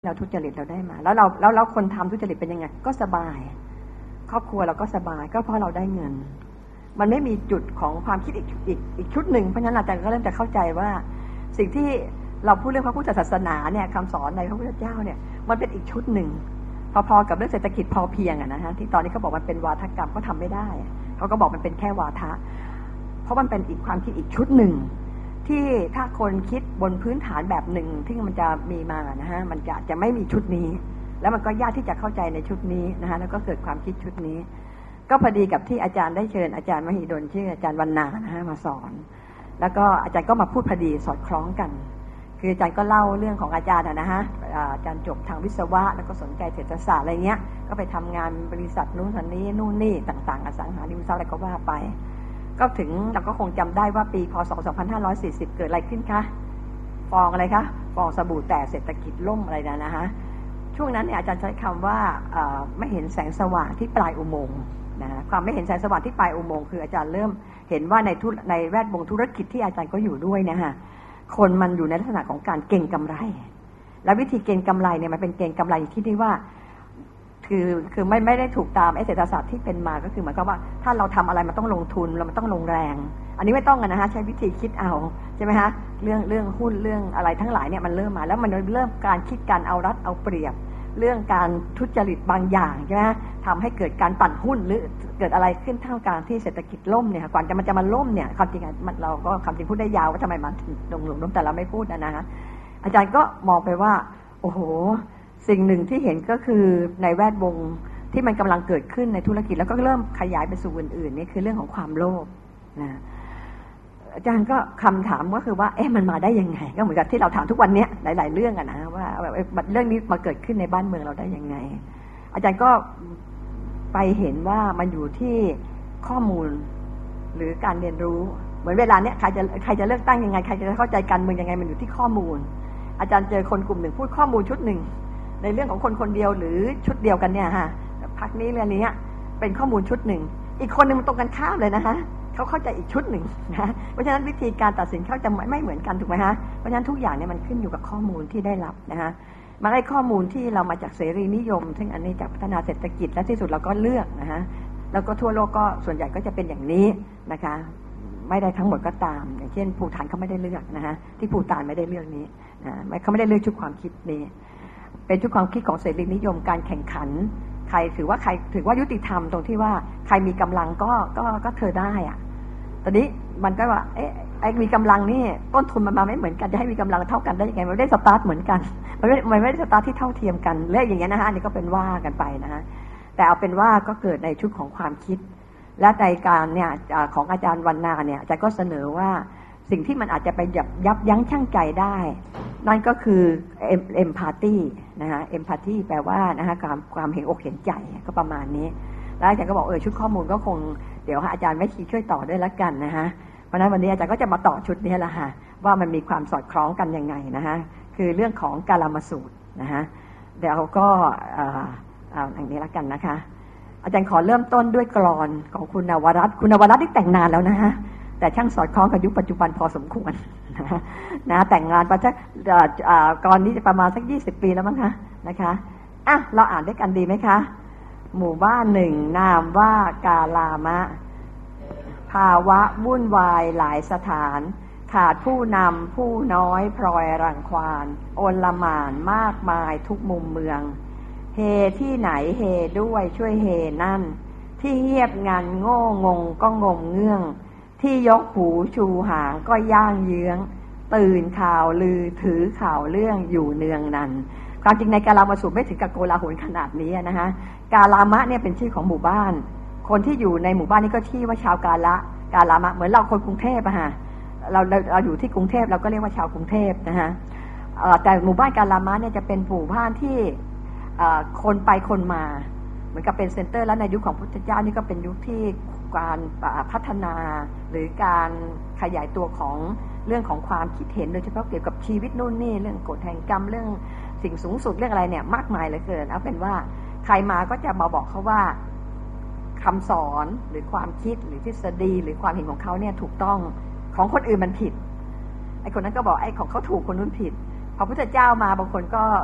เราทุจริตเราได้มาแล้วคนทำทุจริตเป็นยังไงก็สบายครอบครัวเราก็สบายก็เพราะเราได้เงินมันไม่มีจุดของความคิดอีกชุดหนึ่งเพราะฉะนั้นอาจารย์ก็เริ่มจะเข้าใจว่าสิ่งที่เราพูดเรื่องพระพุทธศาสนาเนี่ยคำสอนในพระพุทธเจ้าเนี่ยมันเป็นอีกชุดหนึ่งพอๆกับเรื่องเศรษฐกิจพอเพียงนะฮะที่ตอนนี้เขาบอกมันเป็นวาทกรรมก็ทำไม่ได้เขาก็บอกมันเป็นแค่วาทะเพราะมันเป็นอีกความคิดอีกชุดหนึ่งที่ถ้าคนคิดบนพื้นฐานแบบหนึ่งที่มันจะมีมานะฮะมันจะไม่มีชุดนี้แล้วมันก็ยากที่จะเข้าใจในชุดนี้นะฮะแล้วก็เกิดความคิดชุดนี้ก็พอดีกับที่อาจารย์ได้เชิญอาจารย์มหิดลชื่ออาจารย์วรรณานะฮะมาสอนแล้วก็อาจารย์ก็มาพูดพอดีสอดคล้องกันคืออาจารย์ก็เล่าเรื่องของอาจารย์นะฮะอาจารย์จบทางวิศวะแล้วก็สนใจเศรษฐศาสตร์อะไรเงี้ยก็ไปทำงานบริษัทนู้นนู่นนี่ต่างๆอสังหาริมทรัพย์อะไรก็ว่าไปก็ถึงเราก็คงจำได้ว่าปีพศ2540เกิดอะไรขึ้นคะฟองอะไรคะฟองสบู่แตกเศรษฐกิจล่มอะไรนะฮะช่วงนั้นเนี่ยอาจารย์ใช้คำว่าไม่เห็นแสงสว่างที่ปลายอุโมงค์นะความไม่เห็นแสงสว่างที่ปลายอุโมงค์คืออาจารย์เริ่มเห็นว่าในแวดวงธุรกิจที่อาจารย์ก็อยู่ด้วยนะฮะคนมันอยู่ในลักษณะของการเก็งกำไรและวิธีเก็งกำไรเนี่ยมันเป็นเก็งกำไรที่ที่ว่าคือไม่ได้ถูกตามเศรษฐศาสตร์ที่เป็นมาก็คือหมายความว่าถ้าเราทำอะไรมันต้องลงทุนเรามันต้องลงแรงอันนี้ไม่ต้องกันนะฮะใช้วิธีคิดเอาใช่ไหมฮะเรื่องหุ้นเรื่องอะไรทั้งหลายเนี่ยมันเริ่มมาแล้วมันเริ่มการคิดการเอารัดเอาเปรียบเรื่องการทุจริตบางอย่างใช่ไหมทำให้เกิดการปั่นหุ้นหรือเกิดอะไรขึ้นท่ามกลางที่เศรษฐกิจล่มเนี่ยก่อนมันจะมาล่มเนี่ยความจริงเราก็ความจริงพูดได้ยาวว่าทำไมมันลงล่มแต่เราไม่พูดนะฮะอาจารย์ก็มองไปว่าโอ้โหสิ่งหนึ่งที่เห็นก็คือในแวดวงที่มันกำลังเกิดขึ้นในธุรกิจแล้วก็เริ่มขยายไปสู่อื่นๆนี่คือเรื่องของความโลภนะอาจารย์ก็คำถามก็คือว่ามันมาได้ยังไงก็เหมือนกับที่เราถามทุกวันนี้หลายๆเรื่องอะนะว่าเรื่องนี้มาเกิดขึ้นในบ้านเมืองเราได้ยังไงอาจารย์ก็ไปเห็นว่ามันอยู่ที่ข้อมูลหรือการเรียนรู้เหมือนเวลาเนี้ยใครจะเลือกตั้งยังไงใครจะเข้าใจการเมืองยังไงมันอยู่ที่ข้อมูลอาจารย์เจอคนกลุ่มหนึ่งพูดข้อมูลชุดหนึ่งในเรื่องของคนคนเดียวหรือชุดเดียวกันเนี่ยฮะพรรคนี้เรื่องนี้เป็นข้อมูลชุดหนึ่งอีกคนนึงมันตรงกันข้ามเลยนะฮะเขาเข้าใจอีกชุดหนึ่งนะเพราะฉะนั้นวิธีการตัดสินเขาจะไม่เหมือนกันถูกไหมฮะเพราะฉะนั้นทุกอย่างเนี่ยมันขึ้นอยู่กับข้อมูลที่ได้รับนะฮะมาได้ข้อมูลที่เรามาจากเสรีนิยมซึ่งอันนี้จากพัฒนาเศรษฐกิจและที่สุดเราก็เลือกนะฮะแล้วก็ทั่วโลกก็ส่วนใหญ่ก็จะเป็นอย่างนี้นะคะไม่ได้ทั้งหมดก็ตามอย่างเช่นภูฏานเขาไม่ได้เลือกนะฮะที่ภูฏานไม่ได้เลือกนี้นะเขาไม่ได้เลือกชุดความคิดนี้เป็นชุดความคิดของเสรีนิยมการแข่งขันใครถือว่ายุติธรรมตรงที่ว่าใครมีกำลังก็เธอได้อะตอนนี้มันก็ว่าไอ้มีกำลังนี่ต้นทุนมันมาไม่เหมือนกันจะให้มีกำลังเท่ากันได้ยังไงมันไม่ได้สตาร์ทเหมือนกันมันไม่ได้สตาร์ทที่เท่าเทียมกันเรื่องอย่างเงี้ยนะฮะอันนี้ก็เป็นว่ากันไปนะฮะแต่เอาเป็นว่าก็เกิดในชุดของความคิดและในการเนี่ยของอาจารย์วรรณาเนี่ยอาจารย์ก็เสนอว่าสิ่งที่มันอาจจะไปยับยั้งชั่งใจได้นั่นก็คือเอมพาธีนะฮะเอมพาธีแปลว่านะฮะความเห็นอกเห็นใจก็ประมาณนี้แล้วอาจารย์ก็บอกชุดข้อมูลก็คงเดี๋ยวอาจารย์แม่ชีช่วยต่อด้วยละกันนะฮะเพราะฉะนั้นวันนี้อาจารย์ก็จะมาต่อชุดนี้แหละฮะว่ามันมีความสอดคล้องกันยังไงนะฮะคือเรื่องของกาลามสูตรนะฮะเดี๋ยวก็อย่างนี้ละกันนะคะอาจารย์ขอเริ่มต้นด้วยกลอนของคุณนวรัตน์คุณนวรัตน์ที่แต่งนานแล้วนะฮะแต่ช่างสอดคล้องกับยุคปัจจุบันพอสมควรนะแต่งงานไปสักก่อนนี้จะประมาณสัก20 ปีแล้วมั้งคะนะคะเราอ่านด้วยกันดีไหมคะหมู่บ้านหนึ่งนามว่ากาลามะภาวะวุ่นวายหลายสถานขาดผู้นำผู้น้อยพลอยรังควานโอลหม่านมากมายทุกมุมเมืองเฮที่ไหนเฮด้วยช่วยเฮนั่นที่เงียบงันโง่งงก็งมเงื่องที่ยกหูชูหางก็ย่างเยื้องตื่นข่าวลือถือข่าวเรื่องอยู่เนืองนันความจริงในกาลามสูตรไม่ถึงกับโกลาหลขนาดนี้นะฮะกาลามะเนี่ยเป็นชื่อของหมู่บ้านคนที่อยู่ในหมู่บ้านนี้ก็ชื่อว่าชาวกาลามะเหมือนเราคนกรุงเทพอะฮะเราอยู่ที่กรุงเทพเราก็เรียกว่าชาวกรุงเทพนะฮะแต่หมู่บ้านกาลามะเนี่ยจะเป็นหมู่บ้านที่คนไปคนมาเหมือนกับเป็นเซ็นเตอร์แล้วในยุคของพุทธเจ้านี่ก็เป็นยุคที่การพัฒนาหรือการขยายตัวของเรื่องของความคิดเห็นโดยเฉพาะเกี่ยวกับชีวิตนู่นนี่เรื่องกฎแห่งกรรมเรื่องสิ่งสูงสุดเรื่องอะไรเนี่ยมากมายเหลือเกินเอาเป็นว่าใครมาก็จะมาบอกเขาว่าคำสอนหรือความคิดหรือทฤษฎีหรือความเห็นของเขาเนี่ยถูกต้องของคนอื่นมันผิดไอ้คนนั้นก็บอกไอ้ของเขาถูกคนนู้นผิดพอพระพุทธเจ้ามาบางคนก็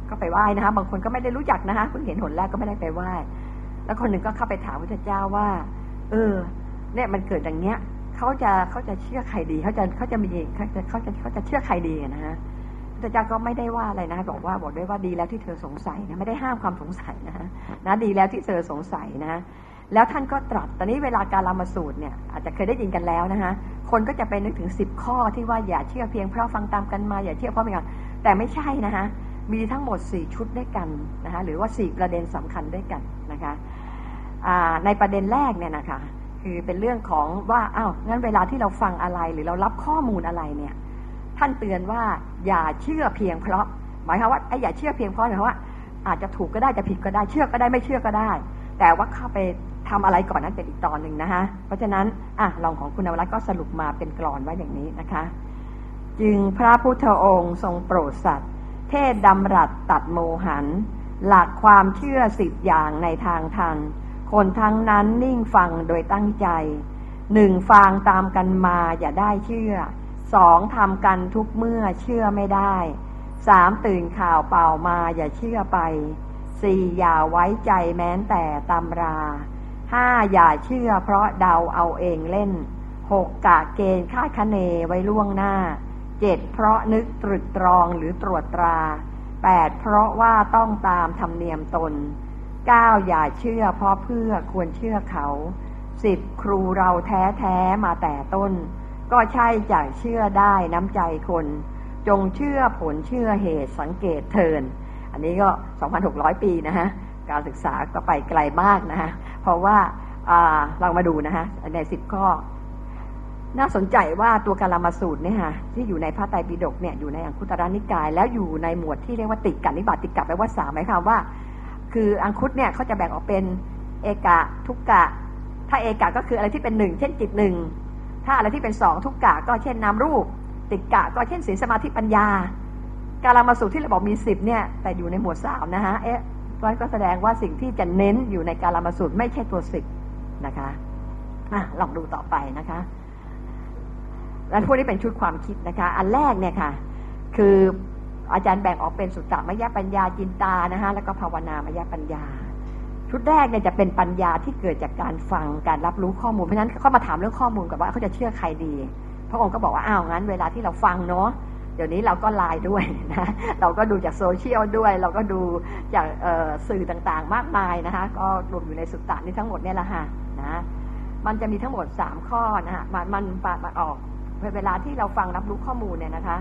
ก็ไปไหว้นะคะบางคนก็ไม่ได้รู้จักนะคะเพิ่งเห็นหนแรกก็ไม่ได้ไปไหว้แล้วคนหนึ่งก็เข้าไปถามพระพุทธเจ้าว่าเนี่ยมันเกิดอย่างเงี้ยเขาจะเชื่อใครดีเขาจะมีเขาจะเชื่อใครดีนะฮะพระพุทธเจ้าก็ไม่ได้ว่าอะไรนะบอกด้วยว่าดีแล้วที่เธอสงสัยนะไม่ได้ห้ามความสงสัยนะดีแล้วที่เธอสงสัยนะแล้วท่านก็ตรัสตอนนี้เวลาการละมาสูตรเนี่ยอาจจะเคยได้ยินกันแล้วนะคะคนก็จะไปนึกถึง10ข้อที่ว่าอย่าเชื่อเพียงเพราะฟังตามกันมาอย่าเชื่อเพราะมีกันแต่ไม่ใช่นะคะมีทั้งหมด4ชุดด้วยกันนะคะหรือว่า4ประเด็นสำคัญด้วยกันนะคะในประเด็นแรกเนี่ยนะคะคือเป็นเรื่องของว่างั้นเวลาที่เราฟังอะไรหรือเรารับข้อมูลอะไรเนี่ยท่านเตือนว่าอย่าเชื่อเพียงเพราะหมายความว่าอย่าเชื่อเพียงเพราะหมายความว่าอาจจะถูกก็ได้จะผิดก็ได้เชื่อก็ได้ไม่เชื่อก็ได้แต่ว่าเข้าไปทำอะไรก่อนนั้นเป็นอีกตอนหนึ่งนะคะเพราะฉะนั้นลองของคุณนวรัตน์ก็สรุปมาเป็นกลอนไว้อย่างนี้นะคะจึงพระพุทธองค์ทรงโปรดสัตว์เทศดำรัสตัดโมหันหลักความเชื่อ10อย่างในทางทันคนทั้งนั้นนิ่งฟังโดยตั้งใจ1ฟังตามกันมาอย่าได้เชื่อ2ทำกันทุกเมื่อเชื่อไม่ได้3ตื่นข่าวเปล่ามาอย่าเชื่อไป4อย่าไว้ใจแม้แต่ตำรา5อย่าเชื่อเพราะเดาเอาเองเล่น6กะเกณฑ์คาดคะเนไว้ล่วงหน้า7เพราะนึกตรึกตรองหรือตรวจตรา8เพราะว่าต้องตามธรรมเนียมตน9อย่าเชื่อเพราะเพื่อควรเชื่อเขา10ครูเราแท้ๆมาแต่ต้นก็ใช่จะเชื่อได้น้ำใจคนจงเชื่อผลเชื่อเหตุสังเกตเทินอันนี้ก็ 2,600 ปีนะฮะการศึกษาก็ไปไกลมากนะฮะเพราะว่าเรามาดูนะฮะใน10ข้อน่าสนใจว่าตัวกาลามสูตรเนี่ยฮะที่อยู่ในพระไตรปิฎกเนี่ยอยู่ในอังคุตรนิกายแล้วอยู่ในหมวดที่เรียกว่าติกะนิบาติกะแปลว่า3หมายความว่าคืออังคุตเนี่ยเขาจะแบ่งออกเป็นเอกะทุกกะถ้าเอกะก็คืออะไรที่เป็น1เช่นจิต1ถ้าอะไรที่เป็น2ทุกกะก็เช่นนามรูปติกะก็เช่นศีลสมาธิปัญญากาลามสูตรที่เราบอกมี10เนี่ยแต่อยู่ในหมวด3นะฮะมันก็แสดงว่าสิ่งที่จะเน้นอยู่ในกาลามสูตรไม่ใช่ตัว10นะคะลองดูต่อไปนะคะและพวกนี้เป็นชุดความคิดนะคะอันแรกเนี่ยค่ะคืออาจารย์แบ่งออกเป็นสุตตมยปัญญาจินตานะคะแล้วก็ภาวนามยปัญญาชุดแรกเนี่ยจะเป็นปัญญาที่เกิดจากการฟังการรับรู้ข้อมูลเพราะฉะนั้นเขามาถามเรื่องข้อมูลกับว่าเขาจะเชื่อใครดีพระองค์ก็บอกว่างั้นเวลาที่เราฟังเนาะเดี๋ยวนี้เราก็ไลน์ด้วยนะเราก็ดูจากโซเชียลด้วยเราก็ดูจากสื่อต่างๆมากมายนะคะก็รวมอยู่ในสุตตะนี้ทั้งหมดเนี่ยแหละค่ะนะมันจะมีทั้งหมด3ข้อนะฮะมันออกเวลาที่เราฟังรับรู้ข้อมูลเนี่ยนะคะ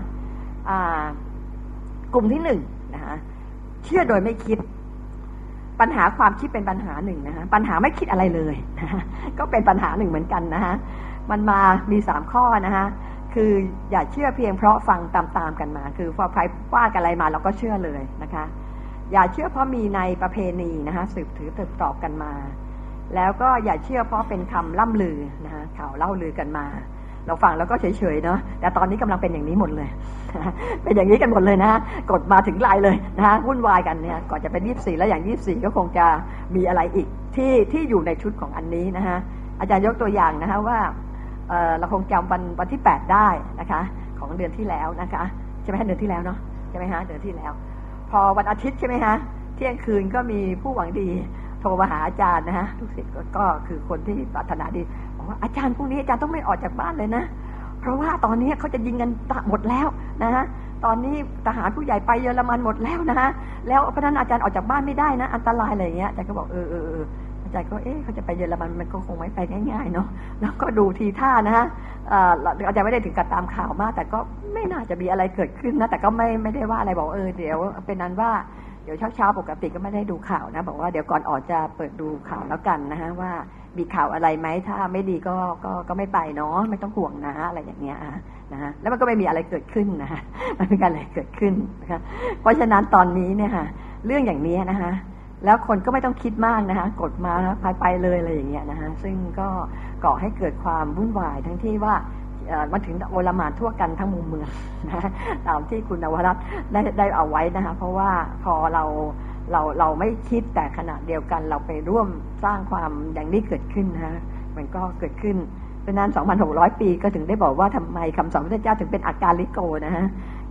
กลุ่มที่1นะคะเชื่อโดยไม่คิดปัญหาความคิดเป็นปัญหา1นะคะปัญหาไม่คิดอะไรเลยนะก็เป็นปัญหา1เหมือนกันนะคะมันมี3ข้อนะคะคืออย่าเชื่อเพียงเพราะฟังตามๆกันมาคือพอใครว่ากันอะไรมาเราก็เชื่อเลยนะคะอย่าเชื่อเพราะมีในประเพณีนะคะสืบถือตอบกันมาแล้วก็อย่าเชื่อเพราะเป็นคำล่ำลือนะคะข่าวเล่าลือกันมาเราฟังแล้วก็เฉยๆเนาะแต่ตอนนี้กำลังเป็นอย่างนี้หมดเลยเป็นอย่างนี้กันหมดเลยนะกดมาถึงไลน์เลยนะวุ่นวายกันเนี่ยก่อนจะเป็น24แล้วอย่าง24ก็คงจะมีอะไรอีกที่อยู่ในชุดของอันนี้นะฮะอาจารย์ยกตัวอย่างนะคะว่าเราคงจำวันที่8ได้นะคะของเดือนที่แล้วนะคะใช่ไหมเดือนที่แล้วเนาะใช่ไหมฮะเดือนที่แล้วพอวันอาทิตย์ใช่ไหมฮะเที่ยงคืนก็มีผู้หวังดีโทรมาหาอาจารย์นะฮะทุกศิษย์ก็คือคนที่ปรารถนาดีบอกว่าอาจารย์พรุ่งนี้อาจารย์ต้องไม่ออกจากบ้านเลยนะเพราะว่าตอนนี้เขาจะยิงกันหมดแล้วนะฮะตอนนี้ทหารผู้ใหญ่ไปเยอรมันหมดแล้วนะฮะแล้วเพราะฉะนั้นอาจารย์ออกจากบ้านไม่ได้นะอันตรายอะไรอย่างเงี้ยอาจารย์ก็บอกอาจารย์ก็เขาจะไปเยอรมันมันก็คงไม่ไปง่ายๆเนาะแล้วก็ดูทีท่านะฮะอาจารย์ไม่ได้ถึงกับตามข่าวมากแต่ก็ไม่น่าจะมีอะไรเกิดขึ้นนะแต่ก็ไม่ได้ว่าอะไรบอกเดี๋ยวเป็นนั้นว่าเดี๋ยวเช้าปกติก็ไม่ได้ดูข่าวนะบอกว่าเดี๋ยวก่อนออกจะเปิดดูข่าวแล้วกันนะฮะว่ามีข่าวอะไรไหมถ้าไม่ดีก็ไม่ไปเนาะไม่ต้องห่วงนะอะไรอย่างเงี้ยนะฮะแล้วมันก็ไม่มีอะไรเกิดขึ้นนะฮะมันไม่มีอะไรเกิดขึ้นนะคะเพราะฉะนั้นตอนนี้เนี่ยค่ะเรื่องอย่างนี้นะคะแล้วคนก็ไม่ต้องคิดมากนะคะกดมาแล้วไปเลยอะไรอย่างเงี้ยนะคะซึ่งก็ก่อให้เกิดความวุ่นวายทั้งที่ว่ามาถึงโอลหม่านทั่วกันทั้งมุมเมืองนะตามที่คุณนวรัตน์ได้เอาไว้นะคะเพราะว่าพอเราไม่คิดแต่ขณะเดียวกันเราไปร่วมสร้างความอย่างนี้เกิดขึ้นนะมันก็เกิดขึ้นเพราะนั้น 2,600 ปีก็ถึงได้บอกว่าทำไมคำสอนพระพุทธเจ้าถึงเป็นอากาลิโกนะฮะค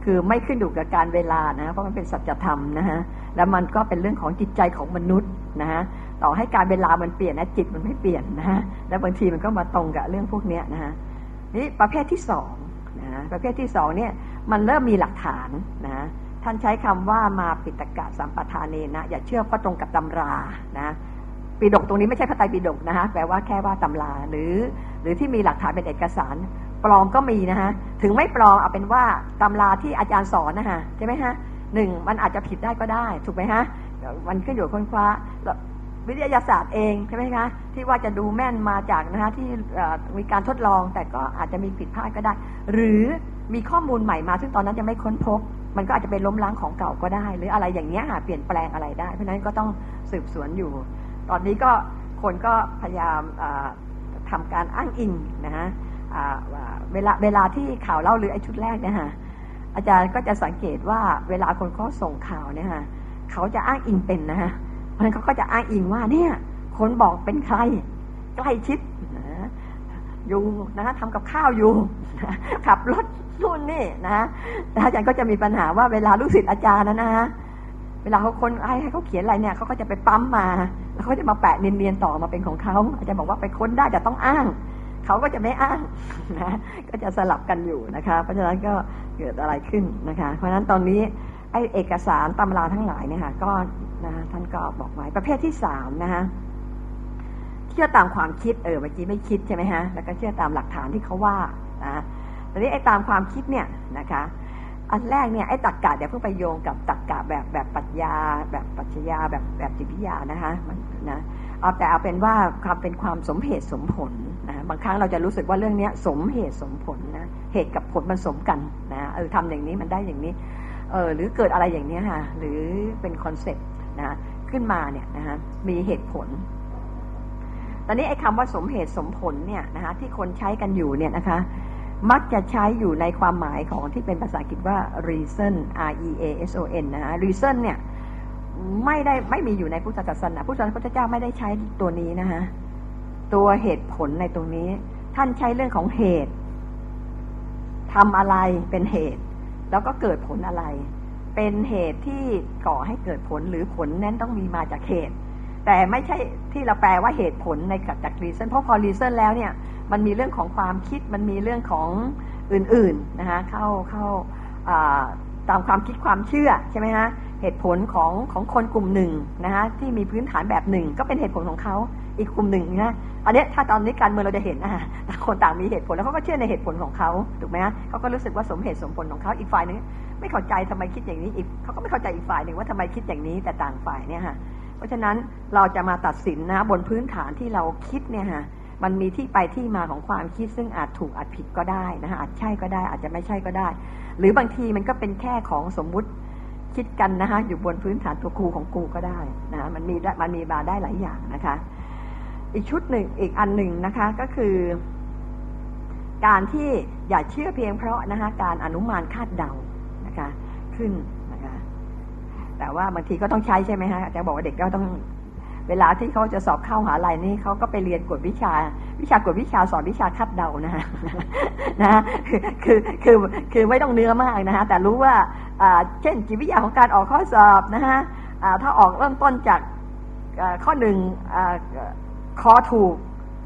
คือไม่ขึ้นอยู่กับการเวลานะเพราะมันเป็นสัจธรรมนะฮะแล้วมันก็เป็นเรื่องของจิตใจของมนุษย์นะฮะต่อให้การเวลามันเปลี่ยนนะจิตมันไม่เปลี่ยนนะฮะแล้วบางทีมันก็มาตรงกับเรื่องพวกนี้นะฮะนี่ประเภทที่2นะประเภทที่2เนี่ยมันเริ่มมีหลักฐานนะท่านใช้คำว่ามาปิตกะสัมปทานเนนะอย่าเชื่อเพราะตรงกับตำรานะปิฎกตรงนี้ไม่ใช่พระไตรปิฎกนะฮะแปลว่าแค่ว่าตำราหรือที่มีหลักฐานเป็นเอกสารปลอมก็มีนะฮะถึงไม่ปลอมเอาเป็นว่าตำราที่อาจารย์สอนนะฮะใช่ไหมฮะ1มันอาจจะผิดได้ก็ได้ถูกไหมฮะมันขึ้นอยู่ค้นคว้าวิทยาศาสตร์เองใช่ไหมคะที่ว่าจะดูแม่นมาจากนะฮะที่มีการทดลองแต่ก็อาจจะมีผิดพลาดก็ได้หรือมีข้อมูลใหม่มาซึ่งตอนนั้นยังไม่ค้นพบมันก็อาจจะเป็นล้มล้างของเก่าก็ได้หรืออะไรอย่างเงี้ยเปลี่ยนแปลงอะไรได้เพราะฉะนั้นก็ต้องสืบสวนอยู่ตอนนี้ก็คนก็พยายามทำการอ้างอิงนะฮะเวลาที่ข่าวเล่าหรือไอ้ชุดแรกเนี่ยฮะอาจารย์ก็จะสังเกตว่าเวลาคนเขาส่งข่าวเนี่ยฮะเขาจะอ้างอิงเป็นนะฮะเพราะฉะนั้นเขาก็จะอ้างอิงว่าเนี่ยคนบอกเป็นใครใกล้ชิดนะอยู่นะทำกับข้าวอยู่ขับรถนู่นนี่นะอาจารย์ก็จะมีปัญหาว่าเวลาลูกศิษย์อาจารย์นะฮะเวลาเขาคนให้เขาเขียนอะไรเนี่ยเขาก็จะไปปั๊มมาแล้วเขาจะมาแปะเนียนๆต่อมาเป็นของเขาอาจารย์บอกว่าไปค้นได้แต่ต้องอ้างเขาก็จะไม่อ้างนะก็จะสลับกันอยู่นะคะเพราะฉะนั้นก็เกิดอะไรขึ้นนะคะเพราะฉะนั้นตอนนี้ไอ้เอกสารตำราทั้งหลายเนี่ยค่ะก็นะท่านก็บอกไว้ประเภทที่3นะคะเชื่อตามความคิดเมื่อกี้ไม่คิดใช่ไหมฮะแล้วก็เชื่อตามหลักฐานที่เขาว่านะตอนนี้ไอ้ตามความคิดเนี่ยนะคะอันแรกเนี่ยไอ้ตรรกะเดี๋ยวเพิ่งไปโยงกับตรรกะแบบปรัชญาแบบปรัชญาแบบจิตวิทยานะคะมันนะเอาเป็นว่าความสมเหตุสมผลนะบางครั้งเราจะรู้สึกว่าเรื่องนี้สมเหตุสมผลนะเหตุกับผลมันสมกันนะทำอย่างนี้มันได้อย่างนี้หรือเกิดอะไรอย่างนี้ค่ะหรือเป็นคอนเซ็ปต์นะขึ้นมาเนี่ยนะคะมีเหตุผลตอนนี้ไอ้คำว่าสมเหตุสมผลเนี่ยนะคะที่คนใช้กันอยู่เนี่ยนะคะมักจะใช้อยู่ในความหมายของที่เป็นภาษาอังกฤษว่า reason r e a s o n นะฮะ reason เนี่ยไม่มีอยู่ในพุทธศาสนาพุทธเจ้าไม่ได้ใช้ตัวนี้นะฮะตัวเหตุผลในตรงนี้ท่านใช้เรื่องของเหตุทำอะไรเป็นเหตุแล้วก็เกิดผลอะไรเป็นเหตุที่ก่อให้เกิดผลหรือผลนั้นต้องมีมาจากเหตุแต่ไม่ใช่ที่เราแปลว่าเหตุผลในจาก reason เพราะพอ reason แล้วเนี่ยมันมีเรื่องของความคิดมันมีเรื่องของอื่นๆนะคะเข้าตามความคิดความเชื่อใช่ไหมฮะเหตุผลของคนกลุ่มหนึ่งนะคะที่มีพื้นฐานแบบหนึ่งก็เป็นเหตุผลของเขาอีกกลุ่มหนึ่งนะอันนี้ถ้าตอนนี้การเมืองเราจะเห็นคนต่างมีเหตุผลแล้วเขาก็เชื่อในเหตุผลของเขาถูกไหมฮะเขาก็รู้สึกว่าสมเหตุสมผลของเขาอีกฝ่ายนึงไม่เข้าใจทำไมคิดอย่างนี้อีกเขาก็ไม่เข้าใจอีกฝ่ายหนึ่งว่าทำไมคิดอย่างนี้แต่ต่างฝ่ายเนี่ยฮะเพราะฉะนั้นเราจะมาตัดสินนะบนพื้นฐานที่เราคิดเนี่ยฮะมันมีที่ไปที่มาของความคิดซึ่งอาจถูกอาจผิดก็ได้นะฮะอาจใช่ก็ได้อาจจะไม่ใช่ก็ได้หรือบางทีมันก็เป็นแค่ของสมมุติคิดกันนะฮะอยู่บนพื้นฐานตัวครูของกูก็ได้นะมันมีมาได้หลายอย่างนะคะอีกชุดหนึ่งอีกอันหนึ่งนะคะก็คือการที่อย่าเชื่อเพียงเพราะนะคะการอนุมานคาดเดานะคะขึ้นนะคะแต่ว่าบางทีก็ต้องใช้ใช่ไหมฮะอาจารย์บอกว่าเด็กก็ต้องเวลาที่เขาจะสอบเข้ามหาลัยนี่เขาก็ไปเรียนกฎวิชากฎวิชาสอนวิชาคาดเดานะฮะนะคือไม่ต้องเนื้อมากนะฮะแต่รู้ว่าเช่นจิตวิทยาของการออกข้อสอบนะฮะถ้าออกเริ่มต้นจากข้อ1คอถูก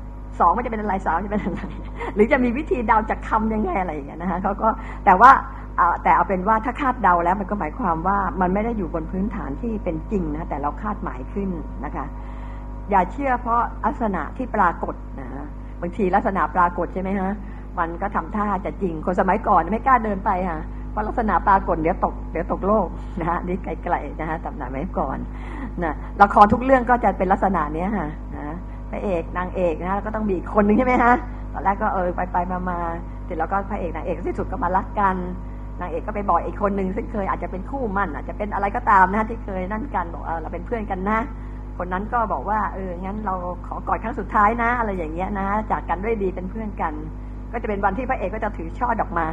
2มันจะเป็นอะไร3จะเป็นอะไรหรือจะมีวิธีเดาจากคำยังไงอะไรอย่างเงี้ยนะฮะเขาก็แต่เอาเป็นว่าถ้าคาดเดาแล้วมันก็หมายความว่ามันไม่ได้อยู่บนพื้นฐานที่เป็นจริงนะแต่เราคาดหมายขึ้นนะคะอย่าเชื่อเพราะลักษณะที่ปรากฏนะบางทีลักษณะปรากฏใช่ไหมฮะมันก็ทำท่าจะจริงคนสมัยก่อนไม่กล้าเดินไปค่ะเพราะลักษณะปรากฏเดี๋ยวตกโลกนะฮะนี่ไกลๆนะฮะตำนานไว้ก่อนนะละครทุกเรื่องก็จะเป็นลักษณะนี้ค่ะนะพระเอกนางเอกนะแล้วก็ต้องมีอีกคนนึงใช่ไหมฮะตอนแรกก็ไปมาเสร็จแล้วก็พระเอกนางเอกที่สุดก็มารักกันนางเอกก็ไปบอกอีกคนนึงซึ่งเคยอาจจะเป็นคู่มั่นอาจจะเป็นอะไรก็ตามนะที่เคยนั่นกันบอกเราเป็นเพื่อนกันนะคนนั้นก็บอกว่างั้นเราขอกอดครั้งสุดท้ายนะอะไรอย่างเงี้ยนะจากกันด้วยดีเป็นเพื่อนกันก็จะเป็นวันที่พระเอกก็จะถือช่อดอกไม้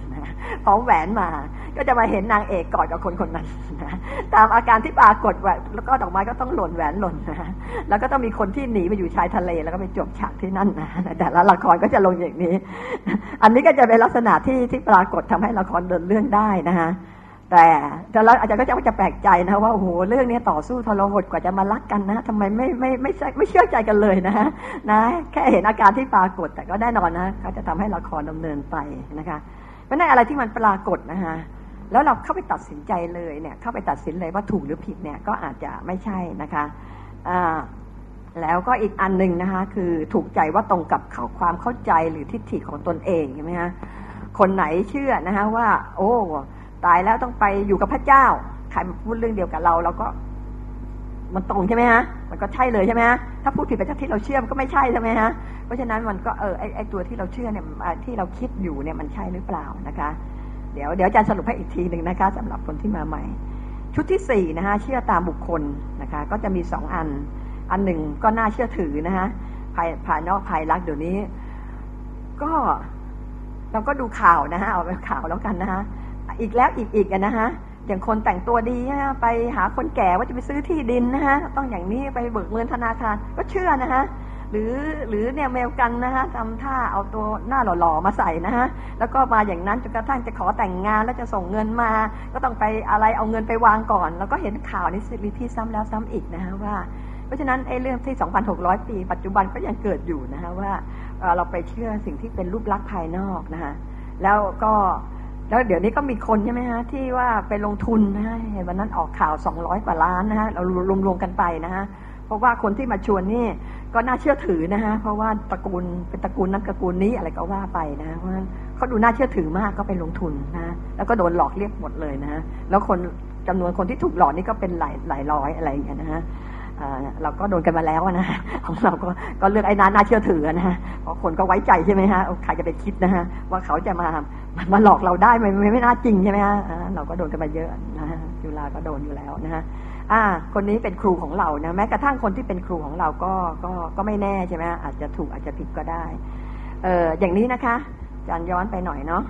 นะพร้อมแหวนมาก็จะมาเห็นนางเอกกอดกับคนคนนั้นนะตามอาการที่ปรากฏว่าแล้วก็ดอกไม้ก็ต้องหล่นแหวนหล่นนะแล้วก็ต้องมีคนที่หนีไปอยู่ชายทะเลแล้วก็ไปจบฉากที่นั่นนะแต่ละละครก็จะลงอย่างนี้อันนี้ก็จะเป็นลักษณะที่ปรากฏทำให้ละครเดินเรื่องได้นะคะแต่แล้วอาจารย์ก็จะแปลกใจนะว่าโอ้โหเรื่องนี้ต่อสู้ทรหดกว่าจะมารักกันนะทำไมไม่เชื่อใจกันเลยนะแค่เห็นอาการที่ปรากฏแต่ก็แน่นอนนะก็จะทำให้ละครดำเนินไปนะคะเพราะนั่นอะไรที่มันปรากฏนะคะแล้วเราเข้าไปตัดสินใจเลยเนี่ยเข้าไปตัดสินเลยว่าถูกหรือผิดเนี่ยก็อาจจะไม่ใช่นะคะแล้วก็อีกอันนึงนะคะคือถูกใจว่าตรงกับความเข้าใจหรือทิฏฐิของตนเองใช่ไหมคะคนไหนเชื่อนะคะว่าโอ้ตายแล้วต้องไปอยู่กับพระเจ้าใครมาพูดเรื่องเดียวกับเราก็มันตรงใช่ไหมฮะมันก็ใช่เลยใช่ไหมฮะถ้าพูดผิดไปจากที่เราเชื่อมันก็ไม่ใช่ใช่ไหมฮะเพราะฉะนั้นมันก็ไอตัวที่เราเชื่อเนี่ยที่เราคิดอยู่เนี่ยมันใช่หรือเปล่านะคะเดี๋ยวอาจารย์สรุปให้อีกทีหนึ่งนะคะสำหรับคนที่มาใหม่ชุดที่4นะคะเชื่อตามบุคคลนะคะก็จะมี2อันหนึ่งก็น่าเชื่อถือนะคะภายนอกภายลักษณ์เดี๋ยวนี้ก็เราก็ดูข่าวนะฮะเอาไปข่าวแล้วกันนะคะอีกแล้วอีกนะฮะอย่างคนแต่งตัวดีนะไปหาคนแก่ว่าจะไปซื้อที่ดินนะฮะต้องอย่างนี้ไปเบิกเงินธนาคารก็เชื่อนะฮะหรือเนี่ยเมลกันนะฮะทำท่าเอาตัวหน้าหล่อๆมาใส่นะฮะแล้วก็มาอย่างนั้นจนกระทั่งจะขอแต่งงานแล้วจะส่งเงินมาก็ต้องไปอะไรเอาเงินไปวางก่อนแล้วก็เห็นข่าวนี้รีพีทซ้ำแล้วซ้ำอีกนะฮะว่าเพราะฉะนั้นไอ้เรื่องที่ 2,600 ปีปัจจุบันก็ยังเกิดอยู่นะฮะว่าเราไปเชื่อสิ่งที่เป็นรูปลักษณ์ภายนอกนะฮะแล้วเดี๋ยวนี้ก็มีคนใช่ไหมฮะที่ว่าไปลงทุนนะฮะเห็นวันนั้นออกข่าว200 กว่าล้านนะฮะเรารวมกันไปนะฮะเพราะว่าคนที่มาชวนนี่ก็น่าเชื่อถือนะฮะเพราะว่าตระกูลเป็นตระกูลนั้นตระกูลนี้อะไรก็ว่าไปนะเพราะฉะนั้นเขาดูน่าเชื่อถือมากก็ไปลงทุนนะแล้วก็โดนหลอกเรียกหมดเลยนะฮะแล้วคนจำนวนคนที่ถูกหลอกนี่ก็เป็นหลายร้อยอะไรอย่างเงี้ยนะฮะเราก็โดนกันมาแล้วนะของเราก็เลือกไอ้น่าเชื่อถือนะฮะเพราะคนก็ไว้ใจใช่ไหมฮะใครจะไปคิดนะฮะว่าเขาจะมาหลอกเราได้ไม่น่าจริงใช่ไหมฮะเราก็โดนกันมาเยอะนะฮะจุฬาก็โดนอยู่แล้วนะฮะคนนี้เป็นครูของเรานะแม้กระทั่งคนที่เป็นครูของเราก็ไม่แน่ใช่ไหมอาจจะถูกอาจจะผิดก็ได้อย่างนี้นะคะอาจารย์ย้อนไปหน่อยเนาะ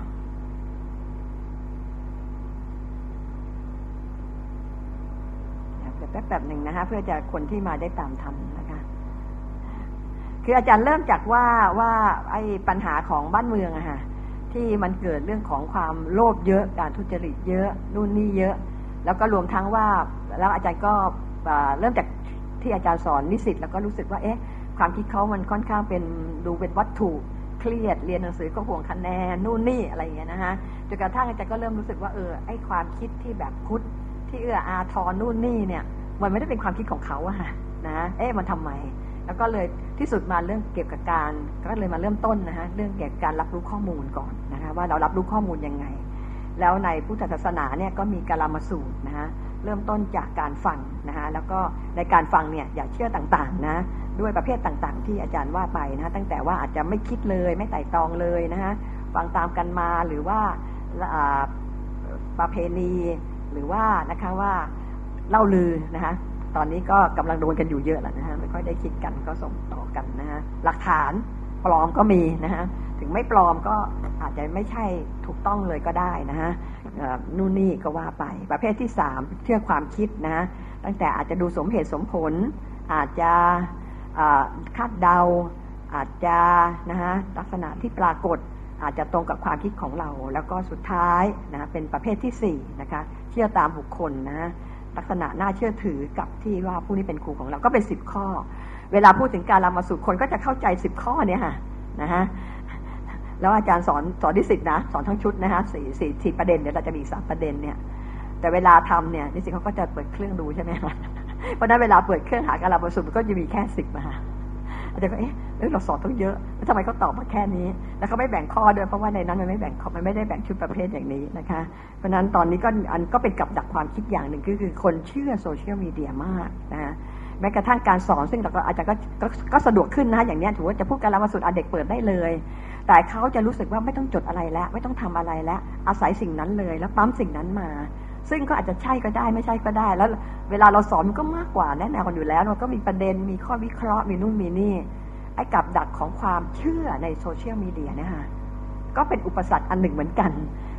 แป๊บหนึ่งนะคะเพื่อจะคนที่มาได้ตามทันนะคะคืออาจารย์เริ่มจากว่าไอ้ปัญหาของบ้านเมืองอะค่ะที่มันเกิดเรื่องของความโลภเยอะการทุจริตเยอะนู่นนี่เยอะแล้วก็รวมทั้งว่าแล้วอาจารย์ก็เริ่มจากที่อาจารย์สอนนิสิตแล้วก็รู้สึกว่าความคิดเขามันค่อนข้างเป็นดูเป็นวัตถุเครียดเรียนหนังสือก็ห่วงคะแนนนู่นนี่อะไรอย่างเงี้ยนะฮะจนกระทั่งอาจารย์ก็เริ่มรู้สึกว่าไอ้ความคิดที่แบบพุทธที่เอื้ออาทรนู่นนี่เนี่ยมันไม่ได้เป็นความคิดของเขาอะฮะนะมันทำไมแล้วก็เลยที่สุดมาเรื่องเกี่ยวกับการก็เลยมาเริ่มต้นนะฮะเรื่องเกี่ยวกับการรับรู้ข้อมูลก่อนนะคะว่าเรารับรู้ข้อมูลยังไงแล้วในพุทธศาสนาเนี่ยก็มีกาลามสูตรนะฮะเริ่มต้นจากการฟังนะฮะแล้วก็ในการฟังเนี่ยอย่าเชื่อต่างๆนะด้วยประเภทต่างๆที่อาจารย์ว่าไปนะตั้งแต่ว่าอาจจะไม่คิดเลยไม่ไต่ตรองเลยนะฮะฟังตามกันมาหรือว่าประเพณีหรือว่านะคะว่าเล่าลือนะคะตอนนี้ก็กำลังโดนกันอยู่เยอะแล้วนะฮะไม่ค่อยได้คิดกันก็ส่งต่อกันนะฮะหลักฐานปลอมก็มีนะฮะถึงไม่ปลอมก็อาจจะไม่ใช่ถูกต้องเลยก็ได้นะฮะนู่นนี่ก็ว่าไปประเภทที่3เชื่อความคิดนะตั้งแต่อาจจะดูสมเหตุสมผลอาจจะคาดเดาอาจจะนะฮะลักษณะที่ปรากฏอาจจะตรงกับความคิดของเราแล้วก็สุดท้ายนะเป็นประเภทที่4นะคะเชื่อตามบุคคลนะลักษณะน่าเชื่อถือกับที่ว่าผู้นี้เป็นครูของเราก็เป็น10ข้อเวลาพูดถึงการลามาสูตรคนก็จะเข้าใจ10ข้อเนี่ยค่ะนะฮะแล้วอาจารย์สอนนิสิตนะสอนทั้งชุดนะฮะ4ประเด็นเดี๋ยวเราจะมี3ประเด็นเนี่ยแต่เวลาทำเนี่ยนิสิตเขาก็จะเปิดเครื่องดูใช่ไหมคะเพราะนั้นเวลาเปิดเครื่องหาการลามาสูตรมันก็จะมีแค่10มาอาจารย์ก็เราสอนต้องเยอะแล้วทำไมเขาตอบมาแค่นี้แล้วเขาไม่แบ่งข้อด้วยเพราะว่าในนั้นมันไม่ได้แบ่งชุดประเภทอย่างนี้นะคะเพราะฉะนั้นตอนนี้ก็เป็นกับดักความคิดอย่างหนึ่งคือคนเชื่อโซเชียลมีเดียมากนะแม้กระทั่งการสอนซึ่งเราก็อาจารย์ก็สะดวกขึ้นนะอย่างนี้ถือว่าจะพูดการละมาสุดเด็กเปิดได้เลยแต่เขาจะรู้สึกว่าไม่ต้องจดอะไรแล้วไม่ต้องทำอะไรแล้วอาศัยสิ่งนั้นเลยแล้วปั๊มสิ่งนั้นมาซึ่งก็อาจจะใช่ก็ได้ไม่ใช่ก็ได้แล้วเวลาเราสอนมันก็มากกว่าแน่นอนอยู่แล้วมันก็มีประเด็นมีข้อวิเคราะห์มีนู่นมีนี่ไอ้กับดักของความเชื่อในโซเชียลมีเดียเนี่ยค่ะก็เป็นอุปสรรคอันหนึ่งเหมือนกัน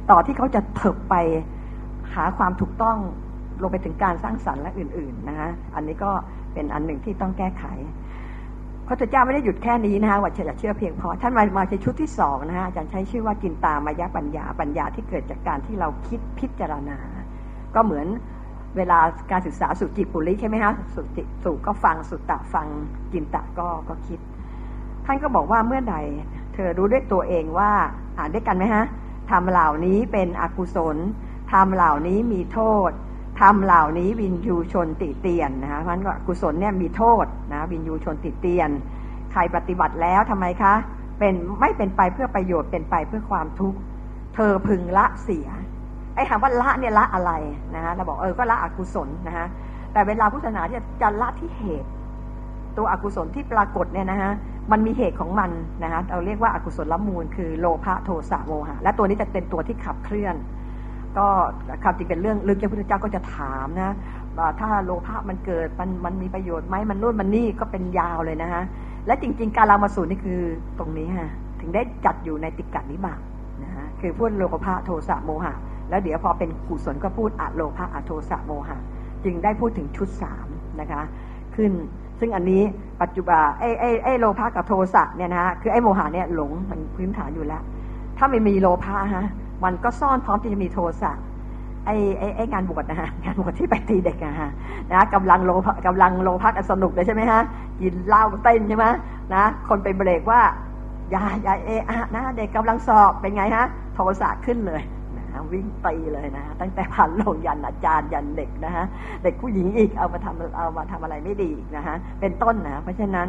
ต่อที่เขาจะเถิบไปหาความถูกต้องลงไปถึงการสร้างสรรค์และอื่นๆนะฮะอันนี้ก็เป็นอันหนึ่งที่ต้องแก้ไขพระเจ้าไม่ได้หยุดแค่นี้นะคะว่าจะเชื่อเพียงพอท่านมาในชุดที่2นะฮะอาจารย์ใช้ชื่อว่าจินตามายปัญญาที่เกิดจากการที่เราคิดพิจารณาก็เหมือนเวลาการศึกษาสุจิปุริใช่ไหมคะสุก็ฟังสุตตะฟังจินตะก็คิดท่านก็บอกว่าเมื่อใดเธอรู้ด้วยตัวเองว่าอ่านด้วยกันไหมฮะทำเหล่านี้เป็นอกุศลทำเหล่านี้มีโทษทำเหล่านี้วินยูชนติเตียนนะคะเพราะฉะนั้นกุศลเนี่ยมีโทษนะวินยูชนติเตียนใครปฏิบัติแล้วทำไมคะเป็นไม่เป็นไปเพื่อประโยชน์เป็นไปเพื่อความทุกข์เธอพึงละเสียไอ้คำว่าละเนี่ยละอะไรนะฮะเราบอกก็ละอกุศลนะฮะแต่เวลาพุทธศาสนาจะละที่เหตุตัวอกุศลที่ปรากฏเนี่ยนะฮะมันมีเหตุของมันนะฮะเราเรียกว่าอกุศลละมูลคือโลภะโทสะโมหะและตัวนี้จะเป็นตัวที่ขับเคลื่อนก็ความจริงเป็นเรื่องลึกที่พระพุทธเจ้าก็จะถามนะถ้าโลภะมันเกิดมันมีประโยชน์ไหมมันนู่นมันนี่ก็เป็นยาวเลยนะฮะและจริงๆการลามาสูตรนี่คือตรงนี้ฮะถึงได้จัดอยู่ในติกะนิบาตนะฮะคือพูดโลภะโทสะโมหะแล้วเดี๋ยวพอเป็นกุศลก็พูดอโลภะอโทสะโมหะจึงได้พูดถึงชุด3นะคะขึ้นซึ่งอันนี้ปัจจุบันไอ้โลภะกับโทสะเนี่ยนะฮะคือไอ้โมหะเนี่ยหลงมันพื้นฐานอยู่แล้วถ้าไม่มีโลภะฮะมันก็ซ่อนพร้อมที่จะมีโทสะไอ้งานบวชนะฮะงานบวชที่ไปตีเด็กนะฮะกำลังโลภะสนุกเลยใช่ไหมฮะกินเหล้าเต้นใช่ไหมนะคนไปเบรกว่าอย่านะเด็กกำลังสอบเป็นไงฮะโทสะขึ้นเลยนะวิ่งตีเลยนะตั้งแต่ผ่านลงยันอาจารย์ยันเด็กนะฮะเด็กผู้หญิงอีกเอามาทำอะไรไม่ดีนะฮะเป็นต้นนะเพราะฉะนั้น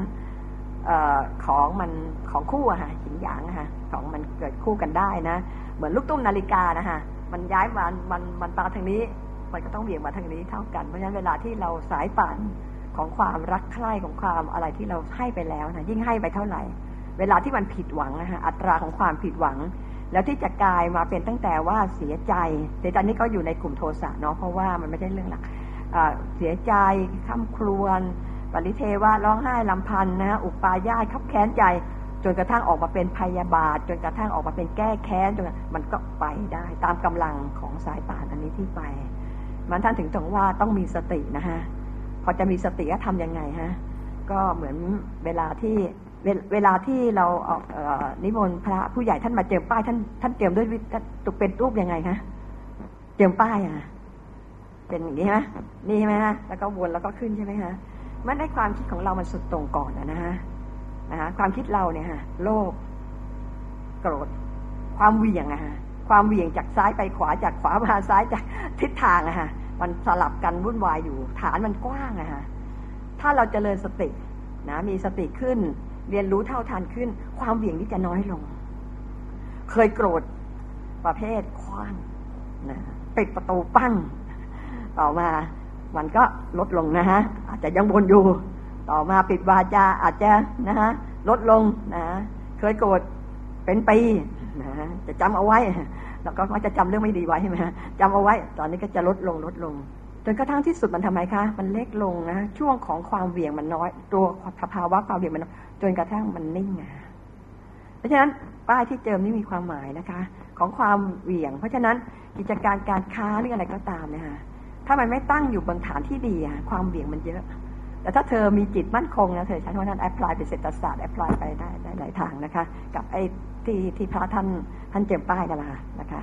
ของคู่อะฮะหญิงหยางอะฮะของมันเกิดคู่กันได้นะเหมือนลูกตุ้มนาฬิกานะฮะมันย้ายมันมาทางนี้มันก็ต้องเบี่ยงมาทางนี้เท่ากันเพราะฉะนั้นเวลาที่เราสายป่านของความรักใคร่ของความอะไรที่เราให้ไปแล้วนะยิ่งให้ไปเท่าไหร่เวลาที่มันผิดหวังนะฮะอัตราของความผิดหวังแล้วที่จะกลายมาเป็นตั้งแต่ว่าเสียใจแต่ตอนนี้ก็อยู่ในกลุ่มโทสะเนาะเพราะว่ามันไม่ได้เรื่องหลักเสียใจข้ามครวญปริเทวะร้องไห้ลำพันธ์นะอุปาญาตคับแค้นใจจนกระทั่งออกมาเป็นพยาบาทจนกระทั่งออกมาเป็นแก้แค้นจนมันก็ไปได้ตามกำลังของสายป่านอันนี้ที่ไปมันท่านถึงว่าต้องมีสตินะฮะพอจะมีสติก็ทำยังไงฮะก็เหมือนเวลาที่เรานิมนต์พระผู้ใหญ่ท่านมาเจิมป้ายท่านเจิมด้วยเป็นรูปยังไงคะเจิมป้ายเป็นอย่างนี้ใช่ไหมนี่ใช่ไหมฮะแล้วก็วนแล้วก็ขึ้นใช่ไหมฮะมันได้ความคิดของเรามันสุดตรงก่อนนะฮะความคิดเราเนี่ยฮะโลภโกรธความเหวี่ยงฮะความเหวี่ยงจากซ้ายไปขวาจากขวามาซ้ายจากทิศทางฮะมันสลับกันวุ่นวายอยู่ฐานมันกว้างฮะถ้าเราเจริญสตินะมีสติขึ้นเรียนรู้เท่าทันขึ้นความเหวี่ยงนี้จะน้อยลงเคยโกรธประเภทคว้างนะปิดประตูปั้งต่อมามันก็ลดลงนะฮะอาจจะยังวนอยู่ต่อมาปิดวาจาอาจจะนะฮะลดลงนะเคยโกรธเป็นปีนะจะจำเอาไว้แล้วก็จะจำเรื่องไม่ดีไว้ใช่ไหมฮะจำเอาไว้ตอนนี้ก็จะลดลงจนกระทั่งที่สุดมันทำไมคะมันเล็กลงนะช่วงของความเหวี่ยงมันน้อยตัวภาวะความเหวี่ยงมันจนกระทั่งมันนิ่งเพราะฉะนั้นป้ายที่เจิมนี่มีความหมายนะคะของความเหวี่ยงเพราะฉะนั้นกิจการการค้าหรืออะไรก็ตามนะคะถ้ามันไม่ตั้งอยู่บนฐานที่ดีความเหวี่ยงมันเยอะแต่ถ้าเธอมีจิตมั่นคงนะเธอใช้คำว่านั้นแอพพลายเป็นเศรษฐศาสตร์แอพพลายไปได้หลายทางนะคะกับไอ้ที่พระท่านเจิมป้ายกันนะคะ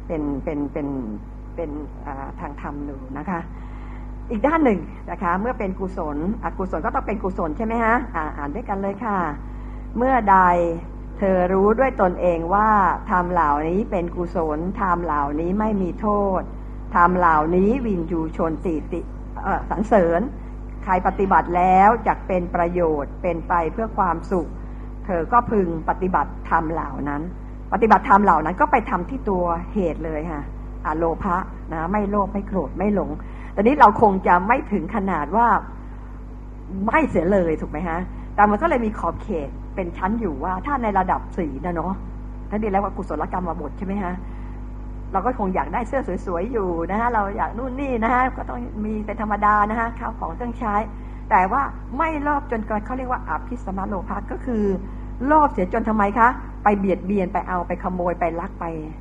เป็นทางธรรมหนูนะคะอีกด้านหนึ่งนะคะเมื่อเป็นกุศลอกุศลก็ต้องเป็นกุศลใช่ไหมฮะอ่านด้วยกันเลยค่ะเมื่อใดเธอรู้ด้วยตนเองว่าธรรมเหล่านี้เป็นกุศลธรรมเหล่านี้ไม่มีโทษธรรมเหล่านี้วินยูชนติสรรเสริญใครปฏิบัติแล้วจักเป็นประโยชน์เป็นไปเพื่อความสุขเธอก็พึงปฏิบัติธรรมเหล่านั้นปฏิบัติธรรมเหล่านั้นก็ไปทำที่ตัวเหตุเลยค่ะโลภะนะไม่โลภไม่โกรธไม่หลงตอนนี้เราคงจะไม่ถึงขนาดว่าไม่เสียเลยถูกไหมฮะแต่มันก็เลยมีขอบเขตเป็นชั้นอยู่ว่าถ้าในระดับ4นะเนาะท่านเรียกแล้วว่ากุศลกรรมบทใช่ไหมฮะเราก็คงอยากได้เสื้อสวยๆอยู่นะฮะเราอยากนู่นนี่นะฮะก็ต้องมีเป็นธรรมดานะฮะข้าวของเครื่องใช้แต่ว่าไม่โลภจนเกินเขาเรียกว่าอภิสมโลภะก็คือโลภเสียจนทำไมคะไปเบียดเบียนไปเอาไปขโมยไปลักไป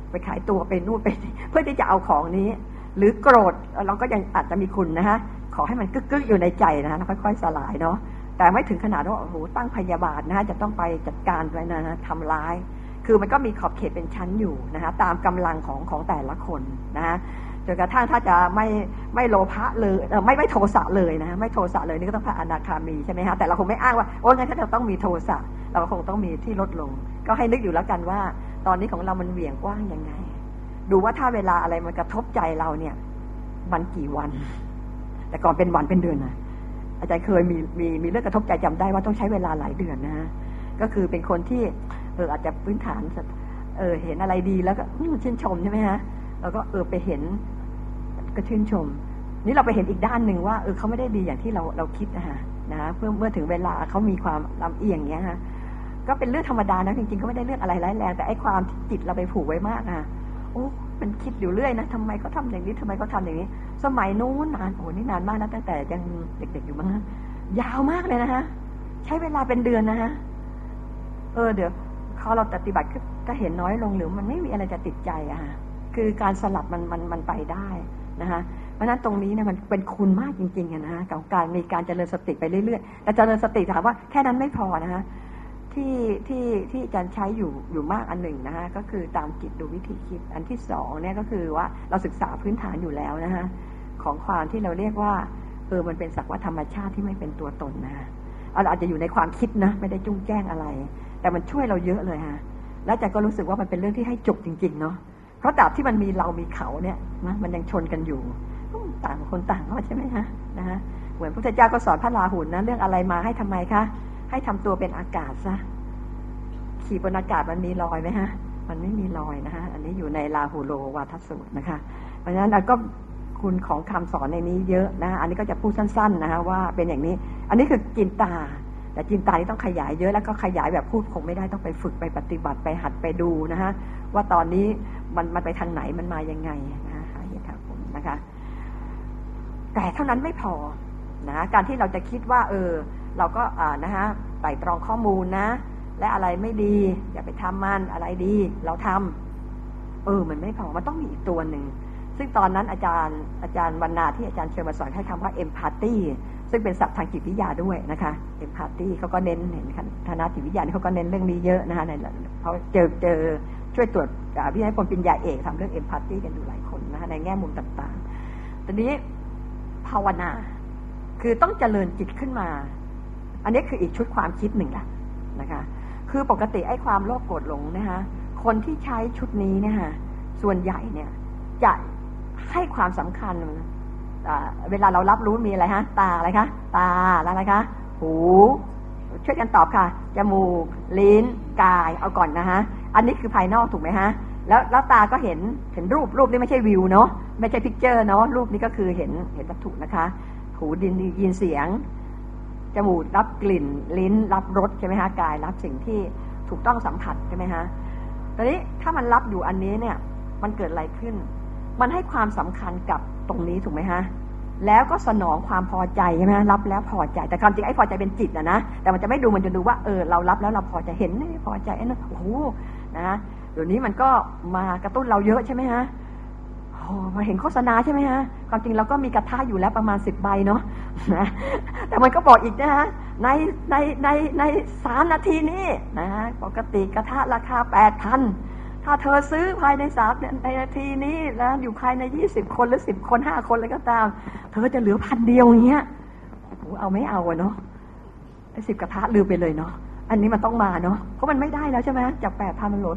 ไปขายตัวไปนู่นไปเพื่อที่จะเอาของนี้หรือโกรธเราก็ยังอาจจะมีคุณนะฮะขอให้มันกึกๆอยู่ในใจนะฮะค่อยๆสลายเนาะแต่ไม่ถึงขนาดว่าโอ้โหตั้งพยาบาทนะฮะจะต้องไปจัดการไว้นะฮะทำร้ายคือมันก็มีขอบเขตเป็นชั้นอยู่นะฮะตามกำลังของแต่ละคนนะฮะจนกระทั่งถ้าจะไม่โลภะเลยไม่โทสะเลยนะไม่โทสะเลยนี่ก็ต้องพระอนาคามีใช่ไหมฮะแต่เราคงไม่อ้างว่าโอ้งั้นถ้าเราต้องมีโทสะเราคงต้องมีที่ลดลงก็ให้นึกอยู่แล้วกันว่าตอนนี้ของเรามันเหวี่ยงกว้างยังไงดูว่าถ้าเวลาอะไรมันกระทบใจเราเนี่ยมันกี่วันแต่ก่อนเป็นวันเป็นเดือนนะอาจารย์เคยมีเรื่องกระทบใจจำได้ว่าต้องใช้เวลาหลายเดือนนะฮะก็คือเป็นคนที่อาจจะพื้นฐานเห็นอะไรดีแล้วก็ชื่นชมใช่ไหมฮะแล้วก็ไปเห็นก็ชื่นชมนี่เราไปเห็นอีกด้านหนึ่งว่าเขาไม่ได้ดีอย่างที่เราคิดนะฮะเมื่อถึงเวลาเขามีความลำเอียงเงี้ยฮะก็เป็นเรื่องธรรมดานะจริงๆก็ไม่ได้เรื่องอะไรร้ายแรงแต่ไอ้ความจิตเราไปผูกไว้มากนะโอ้มันคิดอยู่เรื่อยนะทำไมเขาทำอย่างนี้ทำไมเขาทำอย่างนี้สมัยนู้นนานโอ้นี่นานมากนะตั้งแต่ยังเด็กๆอยู่มั้งยาวมากเลยนะฮะใช้เวลาเป็นเดือนนะฮะเดี๋ยวเขาเราปฏิบัติก็เห็นน้อยลงหรือมันไม่มีอะไรจะติดใจอะฮะคือการสลับมันไปได้นะคะเพราะฉะนั้นตรงนี้เนี่ยมันเป็นคุณมากจริงๆนะฮะกับการมีการเจริญสติไปเรื่อยๆแต่เจริญสติถามว่าแค่นั้นไม่พอนะฮะที่อาจารย์ใช้อยู่มากอันหนึ่งนะฮะก็คือตามจิตดูวิธีคิดอันที่สองเนี่ยก็คือว่าเราศึกษาพื้นฐานอยู่แล้วนะฮะของความที่เราเรียกว่ามันเป็นสักว่าธรรมชาติที่ไม่เป็นตัวตนนะเราอาจจะอยู่ในความคิดนะไม่ได้จุ้งแจ้งอะไรแต่มันช่วยเราเยอะเลยฮะแล้วอาจารย์ก็รู้สึกว่ามันเป็นเรื่องที่ให้จบจริงๆเนาะเพราะดาบที่มันมีเรามีเขาเนี่ยนะมันยังชนกันอยู่ต่างคนต่างใช่ไหมฮะนะฮะเหมือนพระพุทธเจ้าก็สอนพระราหุลนะเรื่องอะไรมาให้ทำไมคะให้ทำตัวเป็นอากาศซะขี่บนอากาศมันมีรอยไหมฮะมันไม่มีรอยนะฮะอันนี้อยู่ในราหุโลวาทสูตรนะคะเพราะฉะนั้นเราก็คุณของคำสอนในนี้เยอะนะอันนี้ก็จะพูดสั้นๆนะฮะว่าเป็นอย่างนี้อันนี้คือจินตาแต่จินตานี่ต้องขยายเยอะแล้วก็ขยายแบบพูดคงไม่ได้ต้องไปฝึกไปปฏิบัติไปหัดไปดูนะฮะว่าตอนนี้มันไปทางไหนมันมายังไงนะหาเหตุผลนะคะแต่เท่านั้นไม่พอนะการที่เราจะคิดว่าเราก็นะฮะไต่ตรองข้อมูลนะและอะไรไม่ดีอย่าไปทำมันอะไรดีเราทำมันไม่พอมันต้องมีอีกตัวหนึ่งซึ่งตอนนั้นอาจารย์วรรณาที่อาจารย์เชิญมาสอนให้คำว่า empathy ซึ่งเป็นศัพท์ทางจิตวิทยาด้วยนะคะ empathy เขาก็เน้นเห็นคณะจิตวิทยาเขาก็เน้นเรื่องนี้เยอะนะคะเขาเจอช่วยตรวจวิทยาผลปริญญาเอกทำเรื่อง empathy กันอยู่หลายคนนะคะในแง่มุมต่างๆตอนนี้ภาวนาคือต้องเจริญจิตขึ้นมาอันนี้คืออีกชุดความคิดหนึ่งละนะคะคือปกติไอ้ความโลภโกรธหลงนะคะคนที่ใช้ชุดนี้นะคะส่วนใหญ่เนี่ยจะให้ความสำคัญเวลาเรารับรู้มีอะไรฮะตาอะไรคะตาแล้วอะไรคะหูช่วยกันตอบค่ะจมูกลิ้นกายเอาก่อนนะฮะอันนี้คือภายนอกถูกไหมฮะแล้วตาก็เห็นรูปนี่ไม่ใช่วิวเนาะไม่ใช่พิกเจอร์เนาะรูปนี้ก็คือเห็นวัตถุนะคะหูได้ยินเสียงจมูกรับกลิ่นลิ้นรับรสใช่ไหมฮะกายรับสิ่งที่ถูกต้องสัมผัสใช่ไหมฮะตอนนี้ถ้ามันรับอยู่อันนี้เนี่ยมันเกิดอะไรขึ้นมันให้ความสำคัญกับตรงนี้ถูกไหมฮะแล้วก็สนองความพอใจใช่ไหมรับแล้วพอใจแต่ความจริงไอ้พอใจเป็นจิตนะแต่มันจะไม่ดูมันจะดูว่าเรารับแล้วเราพอใจเห็นนี่พอใจนะโอ้โหนะเดี๋ยวนี้มันก็มากระตุ้นเราเยอะใช่ไหมฮะมาเห็นโฆษณาใช่ไหมฮะความจริงเราก็มีกระทะอยู่แล้วประมาณ10 ใบเนาะนะแต่มันก็บอกอีกนะฮะใน3 นาทีนี้นะปกติกระทะราคา 8,000 ถ้าเธอซื้อภายใน3 นาทีนี้แล้วอยู่ภายใน20 คนหรือ10 คน5 คนอะไรก็ตามเธอจะเหลือ1,000 เดียวอย่างเงี้ยเอาไม่เอาเนาะไอ้10 กระทะลืมไปเลยเนาะอันนี้มันต้องมาเนาะเพราะมันไม่ได้แล้วใช่ไหมจาก 8,000 มันเหลือ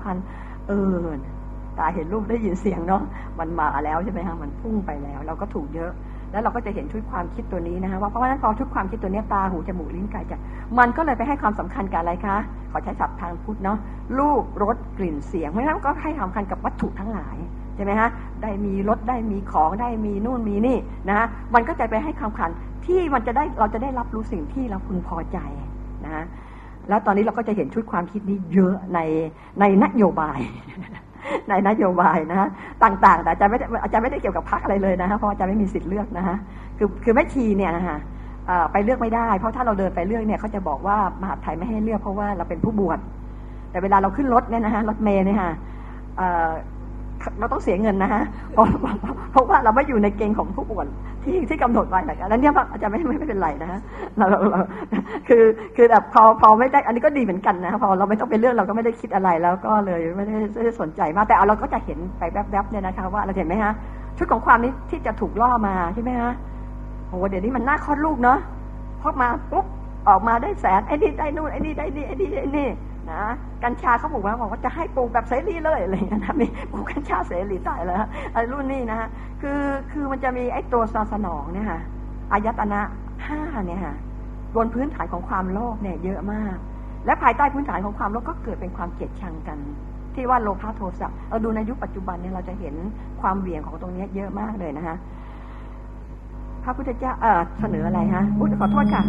1,000ตาเห็นรูปได้ยินเสียงเนาะมันมาแล้วใช่ไหมฮะมันพุ่งไปแล้วเราก็ถูกเยอะแล้วเราก็จะเห็นชุดความคิดตัวนี้นะคะว่าเพราะฉะนั้นพอชุดความคิดตัวนี้ตาหูจมูกลิ้นกายใจมันก็เลยไปให้ความสำคัญกับอะไรคะขอใช้ศัพท์ทางพุทธเนาะรูปรสกลิ่นเสียงเพราะฉะนั้นก็ให้ความสำคัญกับวัตถุทั้งหลายใช่ไหมฮะได้มีรสได้มีของได้มีนู่นมีนี่นะฮะมันก็จะไปให้ความสำคัญที่มันจะได้เราจะได้รับรู้สิ่งที่เราพึงพอใจนะฮะแล้วตอนนี้เราก็จะเห็นชุดความคิดนี้เยอะในนโยบายในนโยบายนะฮะต่างๆแต่อาจารย์ไม่ได้เกี่ยวกับพรรคอะไรเลยนะฮะเพราะอาจารย์ไม่มีสิทธิ์เลือกนะฮะคือแม่ชีเนี่ยนะฮะไปเลือกไม่ได้เพราะถ้าเราเดินไปเลือกเนี่ยเขาจะบอกว่ามหาไทยไม่ให้เลือกเพราะว่าเราเป็นผู้บวชแต่เวลาเราขึ้นรถเนี่ยนะฮะรถเมล์เนี่ยฮะเราต้องเสียเงินนะฮะเพราะว่าเราไม่อยู่ในเกณฑ์ของผู้ป่วยที่กำหนดไว้แล้วนั้นเนี่ยอาจจะไม่เป็นไรนะฮะเราคือแบบพอไม่ได้อันนี้ก็ดีเหมือนกันนะพอเราไม่ต้องเป็นเรื่องเราก็ไม่ได้คิดอะไรแล้วก็เลยไม่ได้สนใจมากแต่เราก็จะเห็นไปแวบๆเนี่ยนะคะว่าเราเห็นไหมฮะชุดของความนี้ที่จะถูกล่อมาใช่ไหมฮะโอ้เดี๋ยวนี้มันน่าคลอดลูกเนาะพอมาปุ๊บออกมาได้แสนไอ้นี่ได้นู่นไอ้นี่ได้นี่ไอ้นี่นะกัญชาเขาบอกว่าจะให้ปลูกแบบเสรีเลยอะไรอย่างนี้นะมีปลูกกัญชาเสรีตายแล้วไอ้รุ่นนี้นะฮะคือมันจะมีไอ้ตัวซอสนองเนี่ยค่ะอายตนะ5เนี่ยค่ะบนพื้นฐานของความโลภเนี่ยเยอะมากและภายใต้พื้นฐานของความโลภก็เกิดเป็นความเกลียดชังกันที่ว่าโลภะโทสะเราดูในยุคปัจจุบันเนี่ยเราจะเห็นความเหวี่ยงของตรงนี้เยอะมากเลยนะคะพระพุทธเจ้าเสนออะไรฮะขอโทษค่ะ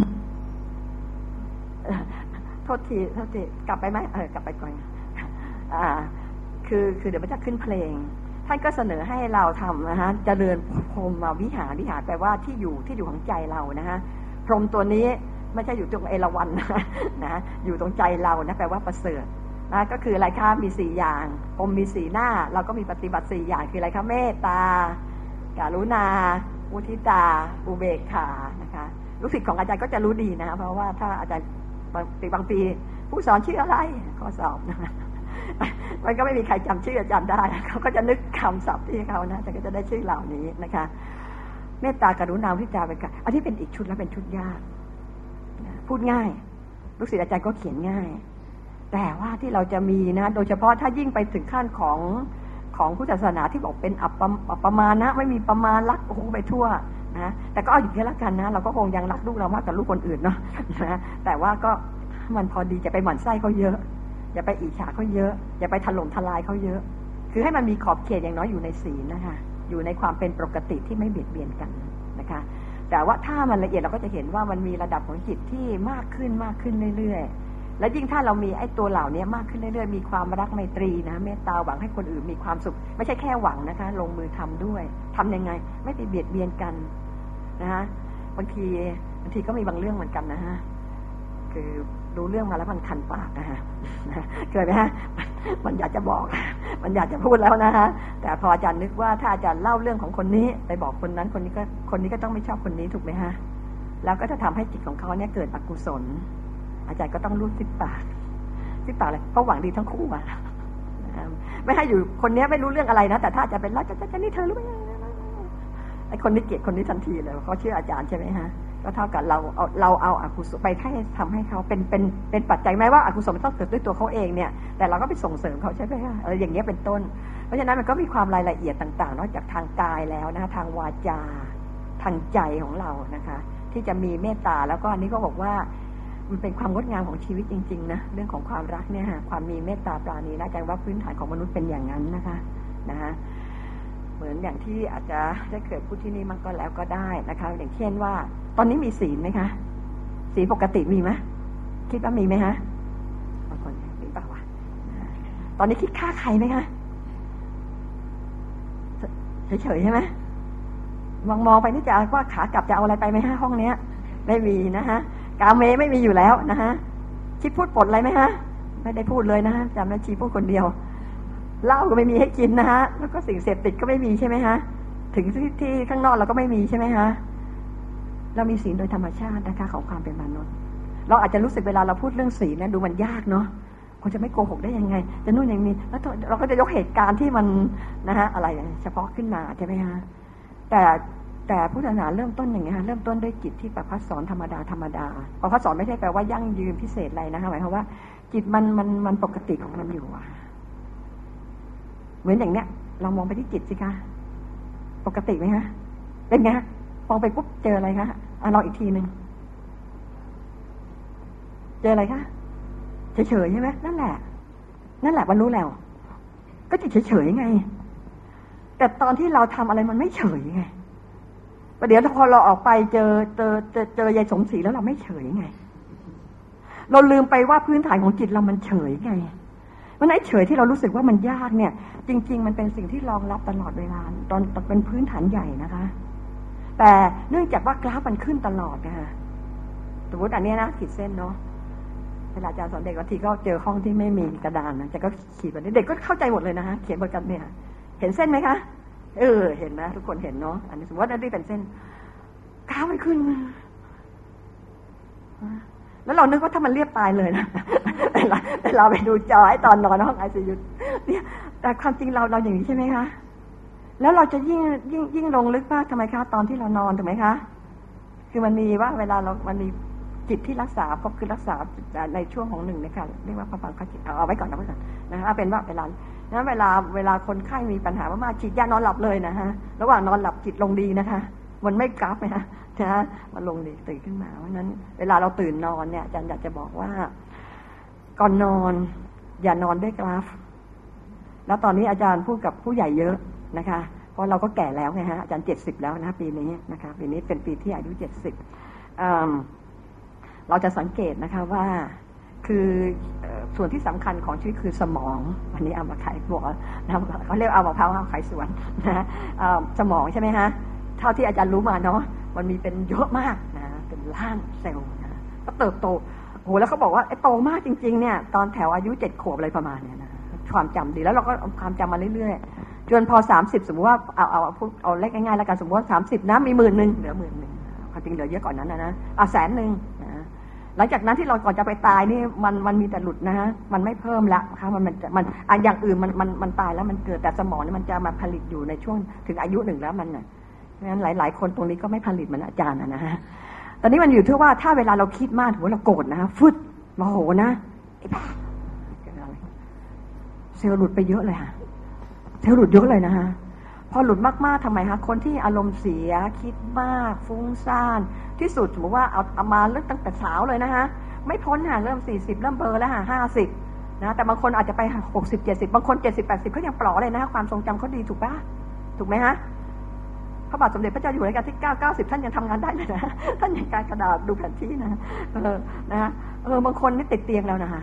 โทษทีกลับไปไหมกลับไปก่อนคือเดี๋ยวมันจะขึ้นเพลงท่านก็เสนอให้เราทำนะฮะเจริญพรหมวิหารแปลว่าที่อยู่ของใจเรานะฮะพรหมตัวนี้ไม่ใช่อยู่ตรงเอราวัณนะอยู่ตรงใจเรานะแปลว่าประเสริฐนะก็คืออะไรคะมี4อย่างพรหมมี4หน้าเราก็มีปฏิบัติ4อย่างคืออะไรคะเมตตากรุณามุทิตาอุเบกขานะคะลูกศิษย์ของอาจารย์ก็จะรู้ดีนะเพราะว่าถ้าอาจารย์บางปีผู้สอนชื่ออะไรข้อสอบนะมันก็ไม่มีใครจำชื่ออาจารย์ได้เขาก็จะนึกคำศัพท์ที่เขานะแต่ก็จะได้ชื่อเหล่านี้นะคะเมตตากรุณามุทิตาเป็นอันที่เป็นอีกชุดแล้วเป็นชุดยากพูดง่ายลูกศิษย์อาจารย์ก็เขียนง่ายแต่ว่าที่เราจะมีนะโดยเฉพาะถ้ายิ่งไปถึงขั้นของพุทธศาสนาที่บอกเป็นอัปปมานะไม่มีประมาณรักโอ้โหไปทั่วนะแต่ก็เอาอยู่แค่ละกันนะเราก็คงยังรักลูกเรามากกว่าลูกคนอื่นเนาะนะแต่ว่าก็มันพอดีจะไปหมั่นไส้เขาเยอะอย่าไปอิจฉาเขาเยอะอย่าไปถล่มทลายเขาเยอะคือให้มันมีขอบเขตอย่างน้อยอยู่ในศีลนะคะอยู่ในความเป็นปกติที่ไม่เบียดเบียนกันนะคะแต่ว่าถ้ามันละเอียดเราก็จะเห็นว่ามันมีระดับของจิตที่มากขึ้นเรื่อยๆและยิ่งถ้าเรามีไอ้ตัวเหล่านี้มากขึ้นเรื่อยๆมีความรักไมตรีนะเมตตาหวังให้คนอื่นมีความสุขไม่ใช่แค่หวังนะคะลงมือทำด้วยทำยังไงไม่ไปเบียดเบียนกันนะฮะบางทีก็มีบางเรื่องเหมือนกันนะฮะคือรู้เรื่องมาแล้วมันคันปากนะฮะเกิดไหมฮะมันอยากจะบอกมันอยากจะพูดแล้วนะฮะแต่พออาจารย์นึกว่าถ้าอาจารย์เล่าเรื่องของคนนี้ไปบอกคนนั้นคนนี้ก็ต้องไม่ชอบคนนี้ถูกไหมฮะแล้วก็จะทำให้จิตของเขาเนี่ยเกิดอกุศลอาจารย์ก็ต้องรูดซิบปากเลยเพราะหวังดีทั้งคู่อ่ะไม่ให้อยู่คนนี้ไม่รู้เรื่องอะไรนะแต่ถ้าจะเป็นรักจะนี่เธอรู้ไหมไอ้คนนี้เกลียดคนนี้ทันทีเลยเขาเชื่ออาจารย์ใช่ไหมฮะก็เท่ากับเราเอาอกุศลไปให้ทำให้เขาเป็นปัจจัยไหมว่าอกุศลมันต้องเกิดด้วยตัวเขาเองเนี่ยแต่เราก็ไปส่งเสริมเขาใช่ไหมฮะอย่างเงี้ยเป็นต้นเพราะฉะนั้นมันก็มีความรายละเอียดต่างๆนอกจากทางกายแล้วนะทางวาจาทางใจของเรานะคะที่จะมีเมตตาแล้วก็อันนี้ก็บอกว่ามันเป็นความงดงามของชีวิตจริงๆนะเรื่องของความรักเนี่ยฮะความมีเมตตาปราณีนะอาจารย์ว่าพื้นฐานของมนุษย์เป็นอย่างนั้นนะคะเหมือนอย่างที่อาจจะได้เคยพูดที่นี่มันก็แล้วก็ได้นะคะอย่างเช่นว่าตอนนี้มีศีลไหมคะศีลปกติมีไหมคิดว่ามีไหมฮะบางคนมีเปล่าวะตอนนี้คิดฆ่าใครไหมคะเฉยๆใช่ไหมมองไปนี่จะว่าขากลับจะเอาอะไรไปไหมฮะห้องเนี้ยไม่มีนะฮะกาเมไม่มีอยู่แล้วนะฮะคิดพูดปดอะไรไหมฮะไม่ได้พูดเลยนะฮะจำแม่ชีพูดคนเดียวเหล้าก็ไม่มีให้กินนะฮะแล้วก็สิ่งเสพติดก็ไม่มีใช่ไหมฮะถึงที่ข้างนอกเราก็ไม่มีใช่ไหมฮะเรามีศีลโดยธรรมชาตินะคะของความเป็นมนุษย์เราอาจจะรู้สึกเวลาเราพูดเรื่องศีลเนี่ยดูมันยากเนาะคนจะไม่โกหกได้ยังไงจะนู่นอย่างนี้แล้วเราก็จะยกเหตุการณ์ที่มันนะฮะอะไรเฉพาะขึ้นมาใช่ไหมฮะแต่พุทธศาสนาเริ่มต้นอย่างเงี้ยเริ่มต้นด้วยจิตที่ประภัสสอนธรรมดาประภัสสอนไม่ใช่แปลว่ายั่งยืนพิเศษอะไรนะคะหมายความว่าจิตมันปกติของมันอยู่เหมือนอย่างเนี้ยเรามองไปที่จิตสิคะปกติไหมฮะเป็นไงมองไปปุ๊บเจออะไรคะลองอีกทีนึงเจออะไรคะเฉยๆใช่ไหมนั่นแหละมันรู้แล้วก็จิตเฉยๆไงแต่ตอนที่เราทำอะไรมันไม่เฉยไงประเดี๋ยวพอเราออกไปเจอยายสมศรีแล้วเราไม่เฉยไงเราลืมไปว่าพื้นฐานของจิตเรามันเฉยไงมันไอ้เฉยที่เรารู้สึกว่ามันยากเนี่ยจริงๆมันเป็นสิ่งที่รองรับตลอดเวลาตอนเป็นพื้นฐานใหญ่นะคะแต่เนื่องจากว่ากราฟมันขึ้นตลอดนะคะสมมติอันนี้นะขีดเส้นเนาะเวลาอาจารย์สอนเด็กบางทีก็เจอห้องที่ไม่มีกระดานนะจะก็ขีดแบบนี้เด็กก็เข้าใจหมดเลยนะคะเขียนบนกระดานเนี่ยเห็นเส้นไหมคะเห็นนะทุกคนเห็นเนาะอันนี้สมมติว่านั่นที่เป็นเส้นก้าวมันขึ้นแล้วเรานึกว่าถ้ามันเรียบตายเลยนะแต่เราไปดูจอไอ้ตอนนอนห้องไอซียูเนี่ยแต่ความจริงเราอย่างนี้ใช่ไหมคะแล้วเราจะยิ่งลงลึกมากทำไมคะตอนที่เรานอนถูกไหมคะคือมันมีว่าเวลามันมีจิตที่รักษาพบคือรักษาในช่วงของหนึ่งนะคะเรียกว่าพระปังคจิตเอาไว้ก่อนนะคะเป็นว่าเวลาคนไข้มีปัญหามากๆฉีดยานอนหลับเลยนะฮะระหว่างนอนหลับจิตลงดีนะคะมันไม่กราฟไหมคะนะมันลงดีตื่นขึ้นมาเพราะนั้นเวลาเราตื่นนอนเนี่ยอาจารย์อยากจะบอกว่าก่อนนอนอย่านอนด้วยกราฟแล้วตอนนี้อาจารย์พูดกับผู้ใหญ่เยอะนะคะเพราะเราก็แก่แล้วไงฮะอาจารย์70แล้วนะปีนี้นะคะปีนี้เป็นปีที่อายุ70เราจะสังเกตนะคะว่าคือส่วนที่สำคัญของชีวิตคือสมองวันนี้เอามาขายบอกนะเขาเรียกเอามะพร้าวขายสวนนะสมองใช่ไหมฮะเท่าที่อาจารย์รู้มาเนาะมันมีเป็นเยอะมากนะเป็นล้านเซลล์นะก็เติบโตโหแล้วเขาบอกว่าไอ้โตมากจริงๆเนี่ยตอนแถวอายุ7 ขวบอะไรประมาณเนี้ยนะความจำดีแล้วเราก็เอาความจำมาเรื่อยๆจนพอ30สมมติว่าเอาเลขง่ายๆแล้วกันสมมติว่า30นะมี10,000เหลือ10,000ความจริงเหลือเยอะกว่านั้นนะ100,000นะหลังจากนั้นที่เราก่อนจะไปตายนี่มันมีแต่หลุดนะฮะมันไม่เพิ่มละค่ะมันอย่างอื่นมันตายแล้วมันเกิดแต่สมองนี่มันจะมาผลิตอยู่ในช่วงถึงอายุหนึ่งแล้วมันน่ะงั้นหลายคนตรงนี้ก็ไม่ผลิตเหมือนอาจารย์นะฮะตอนนี้มันอยู่ที่ว่าถ้าเวลาเราคิดมากถือว่าเราโกรธนะฟึดโมโหนะไอ้บ้าเซลล์หลุดไปเยอะเลยค่ะเซลล์หลุดเยอะเลยนะฮะพอหลุดมากๆทำไมคะคนที่อารมณ์เสียคิดมากฟุ้งซ่านที่สุดสมมติว่าเอามาเริ่มตั้งแต่สาวเลยนะฮะไม่พ้นค่ะเริ่ม40เริ่มเบลอแล้วค่ะ50นะแต่บางคนอาจจะไป60 70บางคน70 80เขายังปลอเลยนะความทรงจำเขาดีถูกป่ะถูกไหมฮะพระบาทสมเด็จพระเจ้าอยู่หัวรัชกาลที่9 90ท่านยังทำงานได้เลยนะท่านยังการกระดาษดูแผนที่นะนะบางคนนี่ติดเตียงแล้วนะฮะ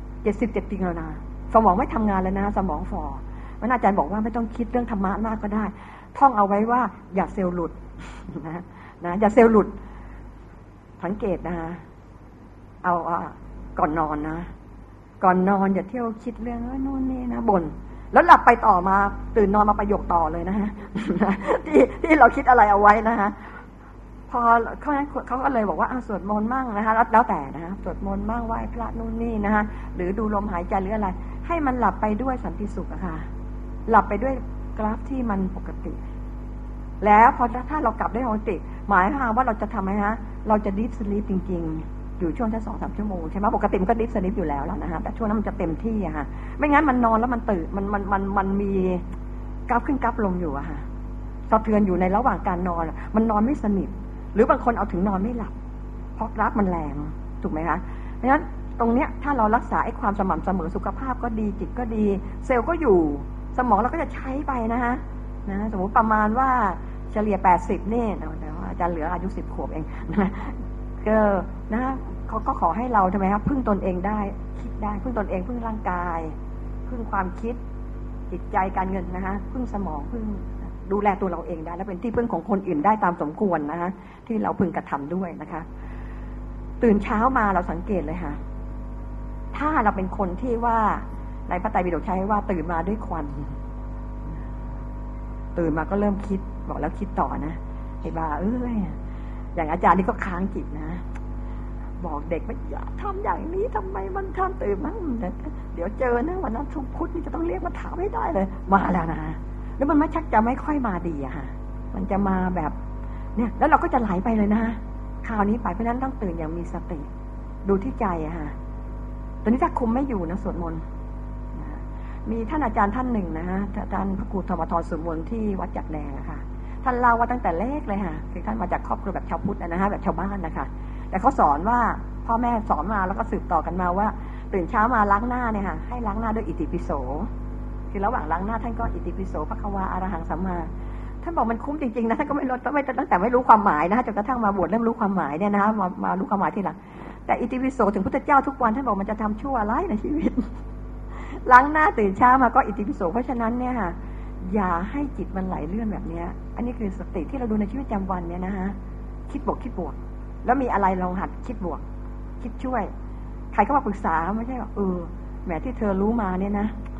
70 เตียงแล้วนะสมองไม่ทำงานแล้วนะสมองฝ่อมันอาจารย์บอกว่าไม่ต้องคิดเรื่องธรรมะมากก็ได้ท่องเอาไว้ว่าอย่าเซลล์หลุดนะอย่าเซลล์หลุดสังเกตนะเอาก่อนนอนนะก่อนนอนอย่าเที่ยวคิดเรื่องนู่นนี่นะบ่นแล้วหลับไปต่อมาตื่นนอนมาประโยคต่อเลยนะฮะที่เราคิดอะไรเอาไว้นะฮะพอเขาก็เลยบอกว่าสวดมนต์มั่งนะคะแล้วแต่นะฮะสวดมนต์มั่งไหว้พระนู่นนี่นะฮะหรือดูลมหายใจหรืออะไรให้มันหลับไปด้วยสันติสุขอะค่ะหลับไปด้วยกราฟที่มันปกติแล้วพอถ้าเรากลับได้ปกติหมายความว่าเราจะทำไหมฮะเราจะดิฟสลีปจริงๆอยู่ช่วงแค่2-3 ชั่วโมงใช่ไหมปกติมันก็ดิฟสลีปอยู่แล้วนะฮะแต่ช่วงนั้นมันจะเต็มที่อะฮะไม่งั้นมันนอนแล้วมันตื่นมันมีกราฟขึ้นกราฟลงอยู่อะฮะสะเทือนอยู่ในระหว่างการนอนมันนอนไม่สนิทหรือบางคนเอาถึงนอนไม่หลับเพราะกราฟมันแรงถูกไหมคะเพราะฉะนั้นตรงเนี้ยถ้าเรารักษาไอ้ความสม่ำเสมอสุขภาพก็ดีจิตก็ดีเซลล์ก็อยู่สมองเราก็จะใช้ไปนะฮะสมมุติประมาณว่าเฉลี่ย80นี่แต่ว่าอาจารย์เหลืออายุ10 ขวบเองนะก็นะเขาก็ขอให้เราทำไมครับพึ่งตนเองได้คิดได้พึ่งตนเองพึ่งร่างกายพึ่งความคิดจิตใจการเงินนะฮะพึ่งสมองพึ่งดูแลตัวเราเองได้และเป็นที่พึ่งของคนอื่นได้ตามสมควรนะฮะที่เราพึงกระทำด้วยนะคะตื่นเช้ามาเราสังเกตเลยค่ะถ้าเราเป็นคนที่ว่าในพระไตรปิฎกใช้ว่าตื่นมาด้วยควันตื่นมาก็เริ่มคิดบอกแล้วคิดต่อนะไอ้บ้าอย่างอาจารย์นี่ก็ค้างจิตนะบอกเด็กว่าอย่าทำอย่างนี้ทำไมมันทำตื่นมั้งเดี๋ยวเจอนะวันนั้นทุกพุธนี่จะต้องเรียกมาถามให้ได้เลยมาแล้วนะแล้วมันไม่ชักจะไม่ค่อยมาดีอะค่ะมันจะมาแบบเนี่ยแล้วเราก็จะไหลไปเลยนะคราวนี้ไปเพราะนั้นต้องตื่นอย่างมีสติดูที่ใจอะค่ะตอนนี้ถ้าคุมไม่อยู่นะสวดมนต์มีท่านอาจารย์ท่านหนึ่งนะฮะอาจารย์พระครูธรรมธรสุมนที่วัดจักแดงนะคะท่านเล่าว่าตั้งแต่เล็กเลยค่ะคือท่านมาจากครอบครัวแบบชาวพุทธนะฮะแบบชาวบ้านนะคะแต่เขาสอนว่าพ่อแม่สอนมาแล้วก็สืบต่อกันมาว่าตื่นเช้ามาล้างหน้าเนี่ยค่ะให้ล้างหน้าด้วยอิติปิโสคือระหว่างล้างหน้าท่านก็อิติปิโสภควาอรหังสัมมาท่านบอกมันคุ้มจริงๆนะท่านก็ไม่ตั้งแต่ไม่รู้ความหมายนะจนกระทั่งมาบวชเริ่มรู้ความหมายเนี่ยนะมารู้ความหมายทีหลังแต่อิติปิโสถึงพุทธเจ้าทุกวันท่านบอกมันจะทำชั่วร้ายในชีวิตล้างหน้าตื่นเช้ามาก็อิติปิโสเพราะฉะนั้นเนี่ยค่ะอย่าให้จิตมันไหลเลื่อนแบบนี้อันนี้คือสติที่เราดูในชีวิตประจำวันเนี่ยนะฮะคิดบวกแล้วมีอะไรลองหัดคิดบวกคิดช่วยใครก็มาปรึกษาไม่ใช่ว่าแหมที่เธอรู้มาเนี่ยนะ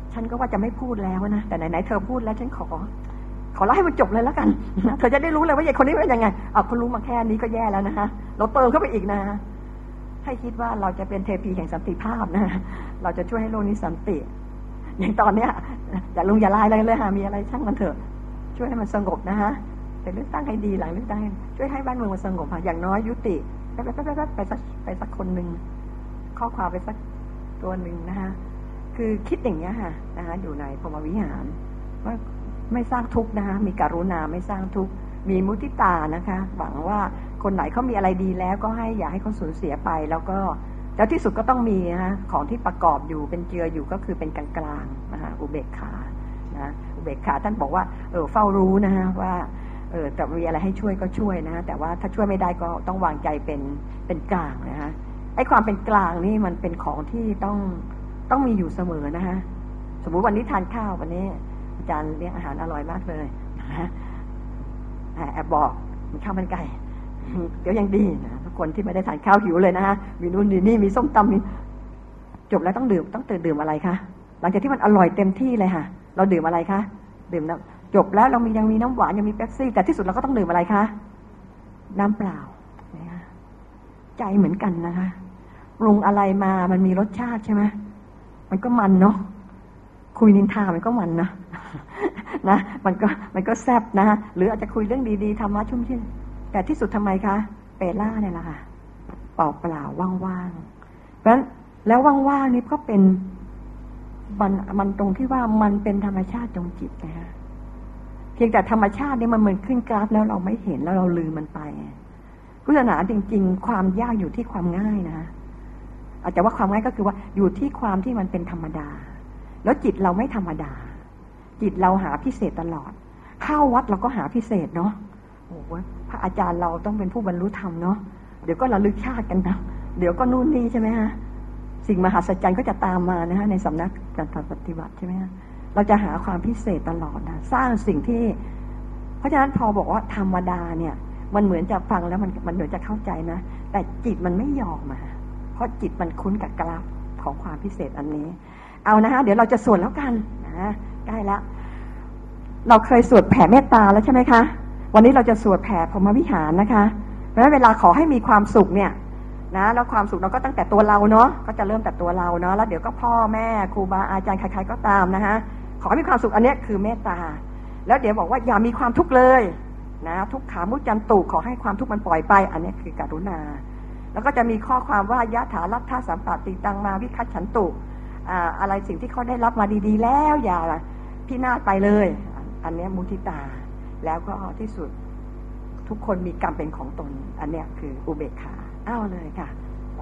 ฉันก็ว่าจะไม่พูดแล้วนะแต่ไหนๆเธอพูดแล้วฉันขอเล่าให้มันจบเลยแล้วกันเธอจะได้รู้เลยว่าไอ้คนนี้เป็นยังไงเขารู้มาแค่นี้ก็แย่แล้วนะคะเราเติมเข้าไปอีกนะให้คิดว่าเราจะเป็นเทพีแห่งสันติภาพนะเราจะช่วยให้โลกนี้สันติอย่างตอนเนี้ยอย่าลุงอย่าลายอะไรเลยมีอะไรช่างมันเถอะช่วยให้มันสงบนะฮะแต่เลือกตั้งให้ดีหลังเลือกตั้งช่วยให้บ้านเมืองมันสงบอย่างน้อยยุติไปสักคนหนึ่งข้อความไปสักตัวหนึ่งนะคะคือคิดอย่างเงี้ยค่ะนะคะอยู่ในพรหมวิหารว่าไม่สร้างทุกข์นะคะมีกรุณาไม่สร้างทุกข์มีมุทิตานะคะหวังว่าคนไหนเขามีอะไรดีแล้วก็ให้อย่าให้เขาสูญเสียไปแล้วก็แล้วที่สุดก็ต้องมีนะคะของที่ประกอบอยู่เป็นเจืออยู่ก็คือเป็นกลางๆนะคะอุเบกขานะอุเบกขาท่านบอกว่าเฝ้ารู้นะคะว่าแต่มีอะไรให้ช่วยก็ช่วยนะแต่ว่าถ้าช่วยไม่ได้ก็ต้องวางใจเป็นกลางนะคะไอ้ความเป็นกลางนี่มันเป็นของที่ต้องมีอยู่เสมอนะคะสมมุติวันนี้ทานข้าววันนี้อาจารย์เลี้ยงอาหารอร่อยมากเลยนะแอบบอกมีข้าวมันไก่เดี๋ยวยังดีนะทุกคนที่ไม่ได้ทานข้าวหิวเลยนะฮะมีนู่นนี่มีส้มตำมีจบแล้วต้องดื่มอะไรคะหลังจากที่มันอร่อยเต็มที่เลยค่ะเราดื่มอะไรคะดื่มน้ำจบแล้วเรายังมีน้ำหวานยังมีเป๊ปซี่แต่ที่สุดเราก็ต้องดื่มอะไรคะน้ำเปล่าใจเหมือนกันนะคะปรุงอะไรมามันมีรสชาติใช่ไหมมันก็มันเนาะคุยนินทามันก็มันนะมันก็แซ่บนะหรืออาจจะคุยเรื่องดีๆธรรมะชุ่มชื่นแต่ที่สุดทำไมคะเปล่าเนี่ยแหละค่ะเปล่าว่างๆเพราะฉะนั้นแล้วว่างๆนี่ก็เป็นมันตรงที่ว่ามันเป็นธรรมชาติตรงจิตนะคะเพียงแต่ธรรมชาตินี่มันเหมือนขึ้นกราฟแล้วเราไม่เห็นแล้วเราลืมมันไปพุทธศาสนาจริงๆความยากอยู่ที่ความง่ายนะอาจจะว่าความง่ายก็คือว่าอยู่ที่ความที่มันเป็นธรรมดาแล้วจิตเราไม่ธรรมดาจิตเราหาพิเศษตลอดเข้าวัดเราก็หาพิเศษเนาะโอ้โหพระอาจารย์เราต้องเป็นผู้บรรลุธรรมเนาะเดี๋ยวก็ระลึกชาติกันนะเดี๋ยวก็นู่นนี่ใช่ไหมฮะสิ่งมหัศจรรย์ก็จะตามมานะฮะในสำนักการปฏิบัติใช่ไหมฮะเราจะหาความพิเศษตลอดนะสร้างสิ่งที่เพราะฉะนั้นพอบอกว่าธรรมดาเนี่ยมันเหมือนจะฟังแล้วมันเหมือนจะเข้าใจนะแต่จิตมันไม่ยอมมาเพราะจิตมันคุ้นกับกราฟของความพิเศษอันนี้เอานะฮะเดี๋ยวเราจะสวดแล้วกันนะใกล้แล้วเราเคยสวดแผ่เมตตาแล้วใช่ไหมคะวันนี้เราจะสวดแผ่พรหมวิหารนะคะเพราะฉะนั้นเวลาขอให้มีความสุขเนี่ยนะแล้วความสุขเราก็ตั้งแต่ตัวเราเนาะก็จะเริ่มแต่ตัวเราเนาะแล้วเดี๋ยวก็พ่อแม่ครูบาอาจารย์ใครๆก็ตามนะคะขอให้มีความสุขอันนี้คือเมตตาแล้วเดี๋ยวบอกว่าอย่ามีความทุกข์เลยนะทุกขามุจจันตุขอให้ความทุกข์มันปล่อยไปอันนี้คือกรุณาแล้วก็จะมีข้อความว่ายะถาลัทธาสัมปติตังมาวิคัจฉันตุอะไรสิ่งที่เขาได้รับมาดีๆแล้วอย่าพินาศไปเลยอันนี้มุทิตาแล้วก็ที่สุดทุกคนมีกรรมเป็นของตนอันนี้คืออุเบกขาเลยค่ะ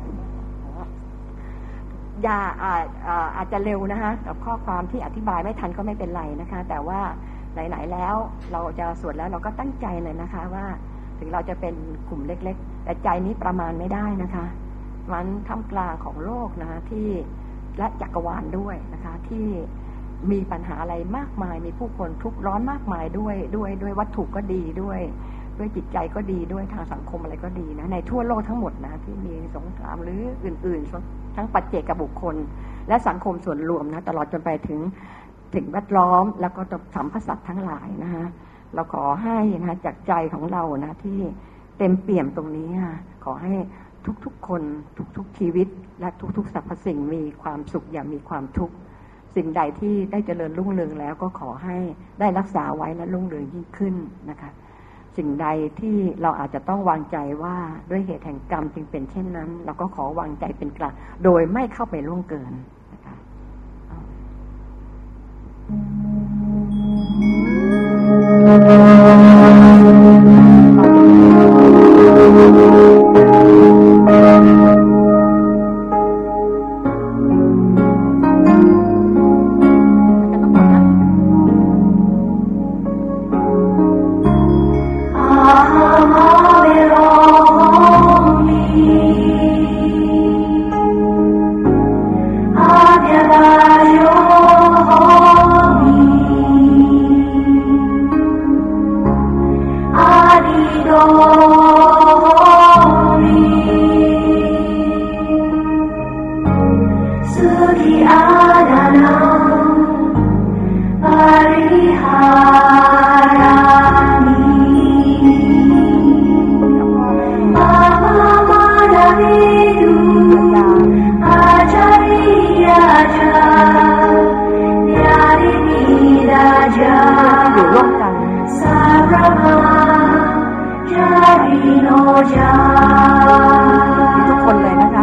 อย่าอาจจะเร็วนะคะกับข้อความที่อธิบายไม่ทันก็ไม่เป็นไรนะคะแต่ว่าไหนๆแล้วเราจะสวดแล้วเราก็ตั้งใจเลยนะคะว่าถึงเราจะเป็นกลุ่มเล็กๆแต่ใจนี้ประมาณไม่ได้นะคะมันท่ามกลางของโลกนะคะที่และจักรวาลด้วยนะคะที่มีปัญหาอะไรมากมายมีผู้คนทุกข์ร้อนมากมายด้วยวัตถุก็ดีด้วยจิตใจก็ดีด้วยทางสังคมอะไรก็ดีนะในทั่วโลกทั้งหมดนะที่มีสงครามหรืออื่นๆทั้งปัจเจกบุคคลและสังคมส่วนรวมนะตลอดจนไปถึงแวดล้อมแล้วก็สัมพสัตว์ทั้งหลายนะคะเราขอให้นะจากใจของเรานะที่เต็มเปี่ยมตรงนี้ขอให้ทุกๆคนทุกๆชีวิตและทุกๆสรรพสิ่งมีความสุขอย่ามีความทุกข์สิ่งใดที่ได้เจริญรุ่งเรืองแล้วก็ขอให้ได้รักษาไว้และรุ่งเรืองยิ่งขึ้นนะคะสิ่งใดที่เราอาจจะต้องวางใจว่าด้วยเหตุแห่งกรรมจึงเป็นเช่นนั้นเราก็ขอวางใจเป็นกลางโดยไม่เข้าไปล่วงเกินนะคะ A ทุกคนเลยนะคะ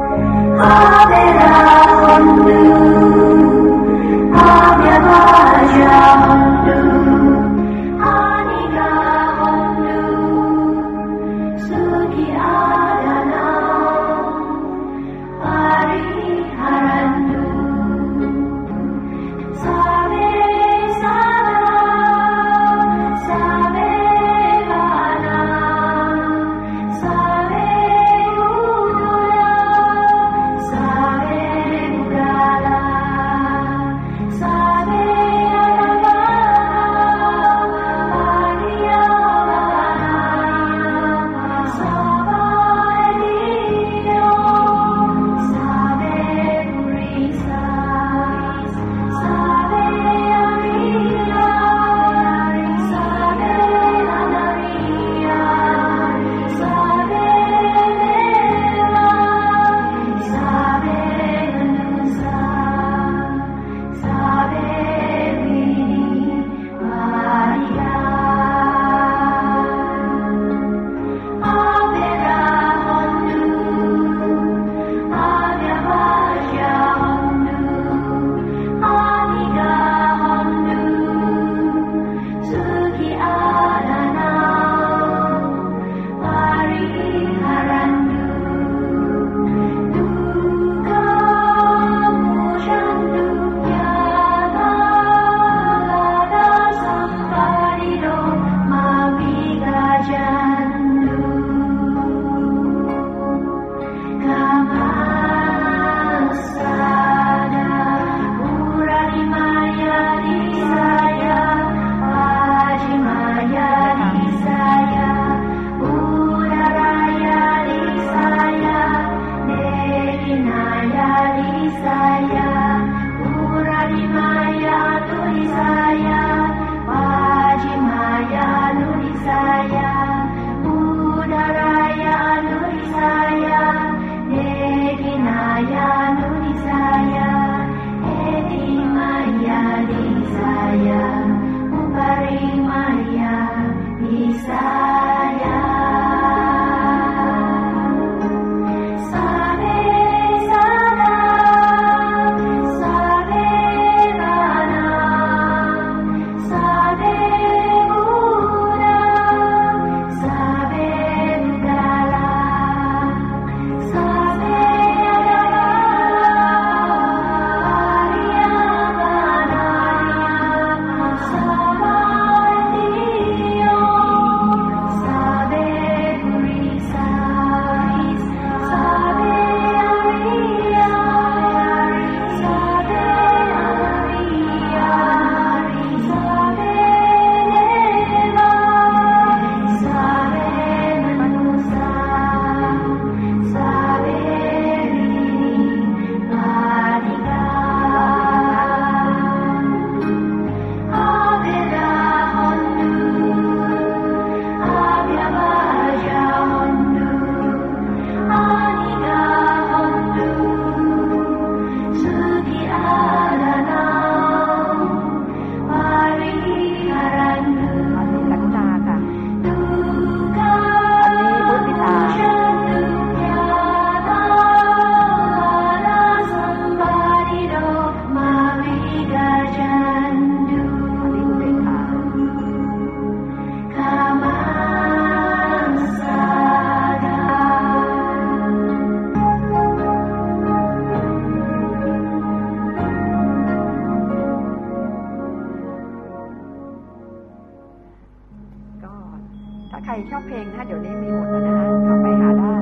ชอบเพลงนะเดี๋ยวนี้มีหมดแล้วนะคะเข้าไปหาได้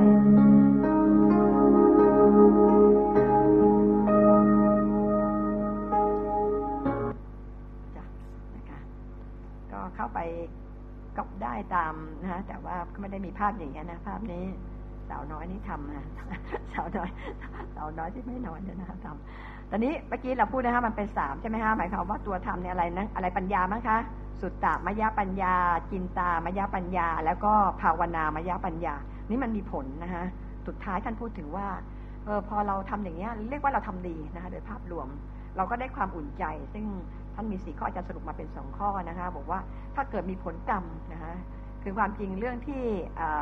จ้ะนะคะก็เข้าไปก๊อปได้ตามนะแต่ว่าไม่ได้มีภาพอย่างเงี้ยนะภาพนี้สาวน้อยนี่ทำนะสาวน้อยที่ไม่นอนเนี่ยนะคะทำตอนนี้เมื่อกี้เราพูดนะคะมันเป็น3ใช่ไหมคะหมายความว่าตัวธรรมเนี่ยอะไรนะอะไรปัญญามั้งคะสุตตมยปัญญาจินตามยปัญญาแล้วก็ภาวนามยปัญญานี่มันมีผลนะคะสุดท้ายท่านพูดถึงว่าพอเราทำอย่างเงี้ยเรียกว่าเราทำดีนะคะโดยภาพรวมเราก็ได้ความอุ่นใจซึ่งท่านมี4ข้ออาจารย์สรุปมาเป็น2ข้อนะคะบอกว่าถ้าเกิดมีผลกรรมนะคะคือความจริงเรื่องที่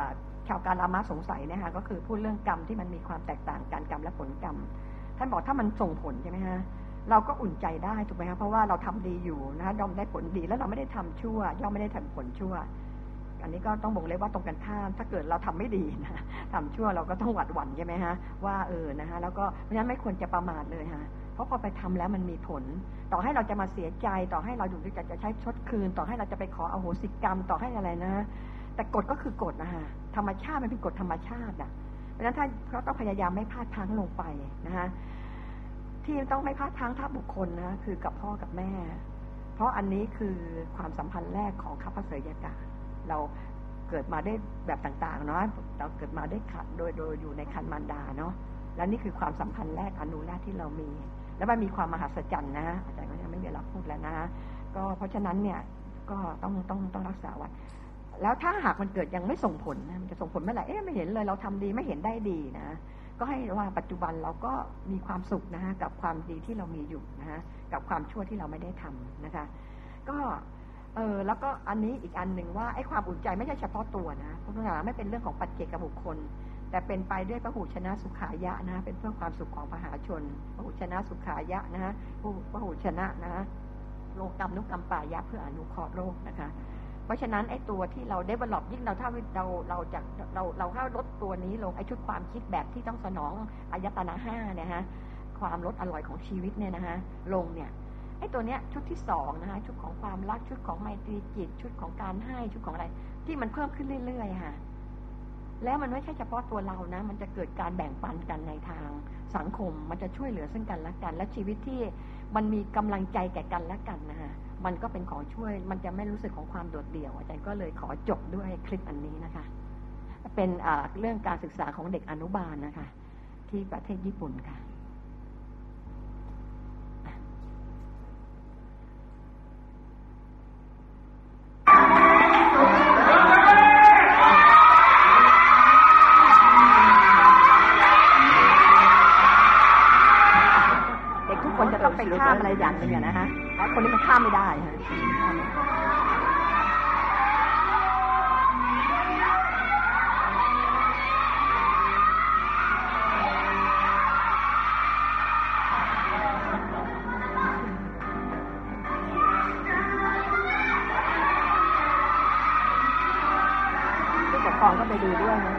ชาวกาลามะสงสัยนะคะก็คือพูดเรื่องกรรมที่มันมีความแตกต่างกันกรรมและผลกรรมท่านบอกถ้ามันส่งผลใช่ไหมฮะเราก็อุ่นใจได้ถูกไหมคะเพราะว่าเราทำดีอยู่นะคะย่อมได้ผลดีแล้วเราไม่ได้ทำชั่วย่อมไม่ได้ทำผลชั่วอันนี้ก็ต้องบอกเลยว่าตรงกันข้ามถ้าเกิดเราทำไม่ดีนะทำชั่วเราก็ต้องหวาดหวั่นใช่ไหมฮะว่านะคะแล้วก็เพราะฉะนั้นไม่ควรจะประมาทเลยฮะเพราะพอไปทำแล้วมันมีผลต่อให้เราจะมาเสียใจต่อให้เราอยู่ด้วยกันจะใช้ชดคืนต่อให้เราจะไปขออโหสิกรรมต่อให้อะไรนะแต่กฎก็คือกฎนะฮะธรรมชาติมันเป็นกฎธรรมชาติอ่ะเพราะฉะนั้นถ้าเราต้องพยายามไม่พลาดพลั้งลงไปนะฮะที่ต้องไม่พลาดพลั้งถ้าบุคคลนะคือกับพ่อกับแม่เพราะอันนี้คือความสัมพันธ์แรกของข้าพเสยกะเราเกิดมาได้แบบต่างๆเนาะเราเกิดมาได้โดยอยู่ในครรภ์มารดาเนาะแล้วนี่คือความสัมพันธ์แรกอนุแรกที่เรามีแล้วมันมีความมหัศจรรย์นะอาจารย์ก็ยังไม่มีเวลาพูดแล้วนะก็เพราะฉะนั้นเนี่ยก็ต้องรักษาไว้แล้วถ้าหากมันเกิดยังไม่ส่งผลนะมันจะส่งผลเมื่อไหร่ไม่เห็นเลยเราทำดีไม่เห็นได้ดีนะก็ให้ว่าปัจจุบันเราก็มีความสุขนะฮะกับความดีที่เรามีอยู่นะฮะกับความชั่วที่เราไม่ได้ทำนะคะก็แล้วก็อันนี้อีกอันหนึ่งว่าไอ้ความอุ่นใจไม่ใช่เฉพาะตัวนะเพราะว่าไม่เป็นเรื่องของปัจเจกบุคคลแต่เป็นไปด้วยพหูชนะสุขายะนะเป็นเพื่อความสุขของมหาชนพหูชนะสุขายะนะฮะพหูชนะนะโลกรรมนุกรรมปายะเพื่ออนุเคราะห์โลกนะคะเพราะฉะนั้นไอ้ตัวที่เราได้บรรลุยิ่งเราถ้าเราเข้าลดตัวนี้ลงไอ้ชุดความคิดแบบที่ต้องสนองอายตนะ5เนี่ยฮะความลดอร่อยของชีวิตเนี่ยนะฮะลงเนี่ยไอ้ตัวเนี้ยชุดที่2นะคะชุดของความรักชุดของไมตรีจิตชุดของการให้ชุดของอะไรที่มันเพิ่มขึ้นเรื่อยๆค่ะแล้วมันไม่ใช่เฉพาะตัวเรานะมันจะเกิดการแบ่งปันกันในทางสังคมมันจะช่วยเหลือซึ่งกันและกันและชีวิตที่มันมีกำลังใจแก่กันและกันนะคะมันก็เป็นของช่วยมันจะไม่รู้สึกของความโดดเดี่ยวอาจารย์ก็เลยขอจบด้วยคลิปอันนี้นะคะเป็นเรื่องการศึกษาของเด็กอนุบาลนะคะที่ประเทศญี่ปุ่นค่ะไปข้ามอะไรอย่างนึงนะฮะแล้วคนนี้มันข้ามไม่ได้ฮะผู้ปกครองก็ไปดูด้วยนะ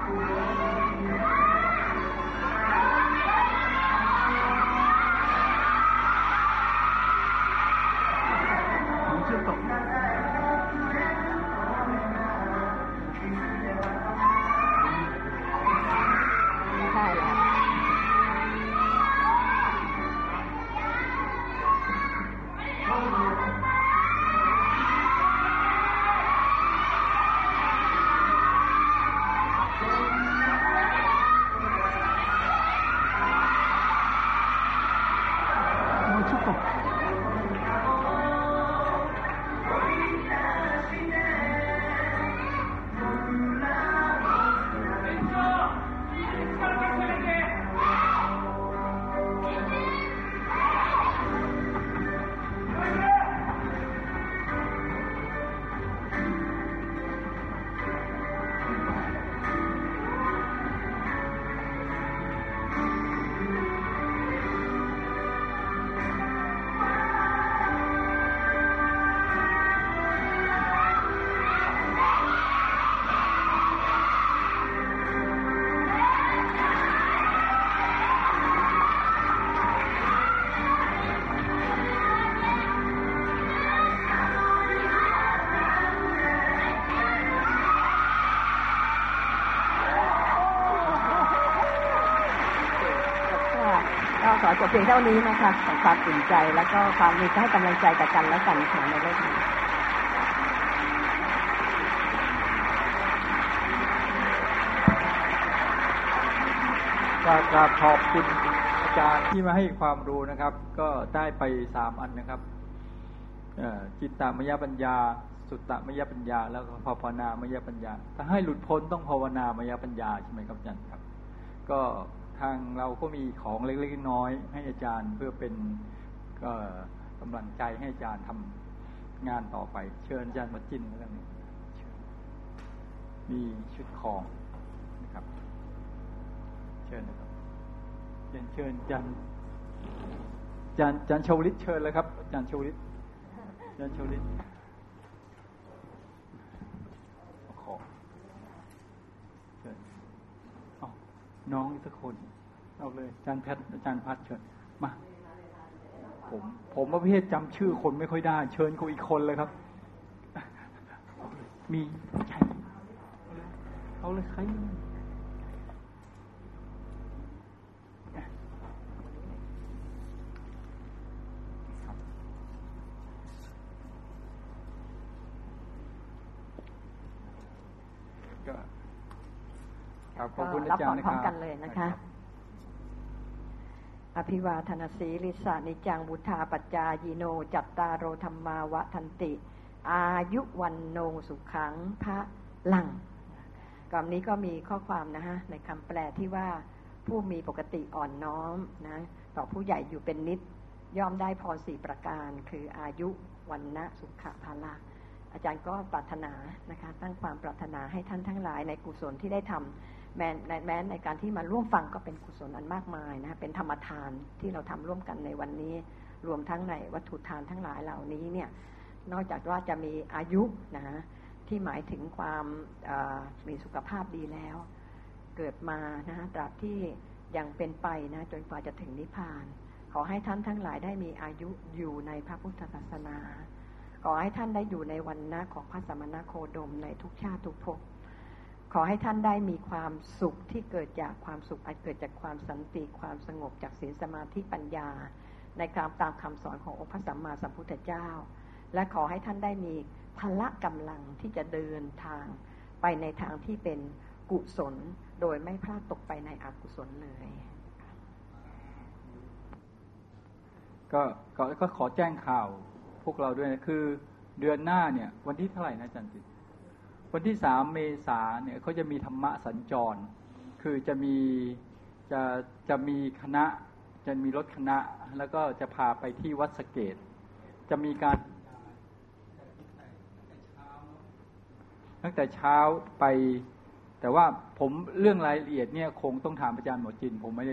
ขอจบเพียงเท่านี้นะคะของความตื่นใจแล้วก็ความมีให้กำลังใจแต่กันและกันค่ะในโลกนี้กราบขอบคุณอาจารย์ที่มาให้ความรู้นะครับก็ได้ไป3อันนะครับจิตตมยปัญญาสุตตมยปัญญาแล้วก็ภาวนามยปัญญาถ้าให้หลุดพ้นต้องภาวนามยปัญญาใช่ไหมครับอาจารย์ครับก็ทางเราก็มีของเล็กๆน้อยๆให้อาจารย์เพื่อเป็นกำลังใจให้อาจารย์ทำงานต่อไปเชิญอาจารย์มาจิ้นเรื่องนี้มีชุดของนะครับเชิญนะครับเชิญอาจารย์ชวลิตเชิญเลยครับอาจารย์ชวลิตขอเชิญน้องสักคนเอาเลยอาจารย์พัดเชิญมาผมประเภทจำชื่อคนไม่ค่อยได้เชิญเขาอีกคนเลยครับมีใช่เอาเลยใครก็ขอบคุณอาจารย์นะครับรับพร้อมกันเลยนะคะอภิวาทนาสีลิสานิจังบุธาปัจจายิโนจัตตารโอธรรมาวะทันติอายุวันโนสุขังพระลังกรรมนี้ก็มีข้อความนะฮะในคำแปลที่ว่าผู้มีปกติอ่อนน้อมนะต่อผู้ใหญ่อยู่เป็นนิดย่อมได้พร4ประการคืออายุวันนะสุขภาละอาจารย์ก็ปรารถนานะคะตั้งความปรารถนาให้ท่านทั้งหลายในกุศลที่ได้ทำแม้ในการที่มาร่วมฟังก็เป็นกุศลอันมากมายนะเป็นธรรมทานที่เราทำร่วมกันในวันนี้รวมทั้งในวัตถุทานทั้งหลายเหล่านี้เนี่ยนอกจากว่าจะมีอายุนะที่หมายถึงความมีสุขภาพดีแล้วเกิดมานะตราบที่ยังเป็นไปนะจนกว่าจะถึงนิพพานขอให้ท่านทั้งหลายได้มีอายุอยู่ในพระพุทธศาสนาขอให้ท่านได้อยู่ในวรรณะของพระสมณโคดมในทุกชาติทุกภพขอให้ท่านได้มีความสุขที่เกิดจากความสุขอันเกิดจากความสันติความสงบจากศีลสมาธิปัญญาในการตามคำสอนขององค์พระสัมมาสัมพุทธเจ้าและขอให้ท่านได้มีพละกำลังที่จะเดินทางไปในทางที่เป็นกุศลโดยไม่พลาดตกไปในอกุศลเลยก็ขอแจ้งข่าวพวกเราด้วยนะคือเดือนหน้าเนี่ยวันที่เท่าไหร่นะอาจารย์จิตวันที่3 เมษายนเนี่ยเขาจะมีธรรมะสัญจรคือจะมีคณะจะมีรถคณะแล้วก็จะพาไปที่วัดสะเกษจะมีการตั้งแต่เช้าไปแต่ว่าผมเรื่องรายละเอียดเนี่ยคงต้องถามอาจารย์หมอจินผมไม่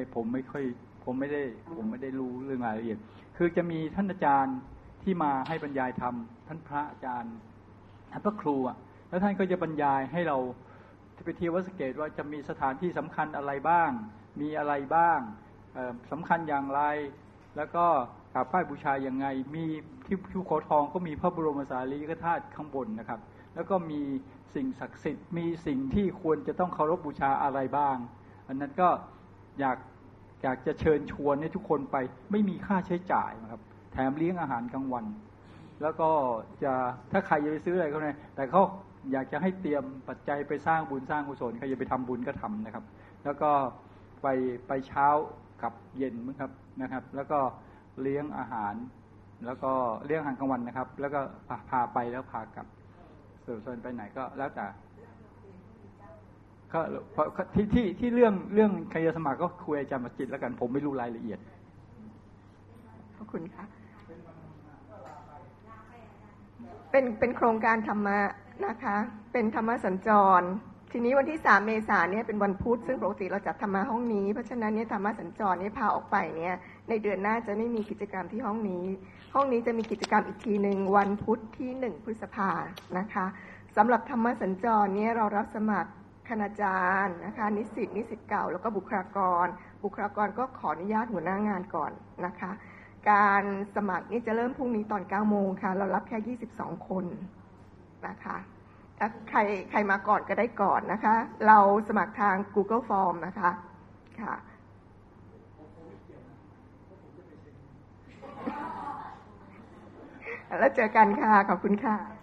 ได้รู้เรื่องรายละเอียดคือจะมีท่านอาจารย์ที่มาให้บรรยายธรรมท่านพระอาจารย์ท่านพระครูแล้วท่านก็จะบรรยายให้เราไปเที่ยววัดสะเกษว่าจะมีสถานที่สำคัญอะไรบ้างมีอะไรบ้างสำคัญอย่างไรแล้วก็กราบไหว้บูชายังไงมีที่ภูเขาทองก็มีพระบรมสารีริกธาตุข้างบนนะครับแล้วก็มีสิ่งศักดิ์สิทธิ์มีสิ่งที่ควรจะต้องเคารพบูชาอะไรบ้างอันนั้นก็อยากจะเชิญชวนให้ทุกคนไปไม่มีค่าใช้จ่ายนะครับแถมเลี้ยงอาหารกลางวันแล้วก็จะถ้าใครจะไปซื้ออะไรเขาเนี่ยแต่เขาอยากจะให้เตรียมปัจจัยไปสร้างบุญสร้างกุศลใครจะไปทำบุญก็ทำนะครับแล้วก็ไปเช้ากับเย็นนะครับแล้วก็เลี้ยงอาหารแล้วก็เลี้ยงอาหารกลางวันนะครับแล้วก็พาไปแล้วพากลับส่วนไปไหนก็แล้วแต่ก็ที่เรื่องใครจะสมัครก็คุยอาจารย์ประจิตแล้วกันผมไม่รู้รายละเอียดขอบคุณค่ะเป็นโครงการธรรมะนะคะเป็นธรรมสัญจรทีนี้วันที่3 เมษายนเนี่ยเป็นวันพุธซึ่งปกติเราจัดธรรมะห้องนี้เพราะฉะนั้นเนี่ยธรรมสัญจรเนี่ยพาออกไปเนี่ยในเดือนหน้าจะไม่มีกิจกรรมที่ห้องนี้จะมีกิจกรรมอีกทีนึงวันพุธที่1 พฤษภาคมนะคะสำหรับธรรมสัญจรเนี่ยเรารับสมัครคณาจารย์นะคะนิสิตเก่าแล้วก็บุคลากรก็ขออนุญาตหัวหน้างานก่อนนะคะการสมัครนี่จะเริ่มพรุ่งนี้ตอน 9 โมงค่ะเรารับแค่22 คนนะคะถ้าใครมาก่อนก็ได้ก่อนนะคะเราสมัครทาง Google Form นะคะค่ะแล้วเจอกันค่ะขอบคุณค่ะ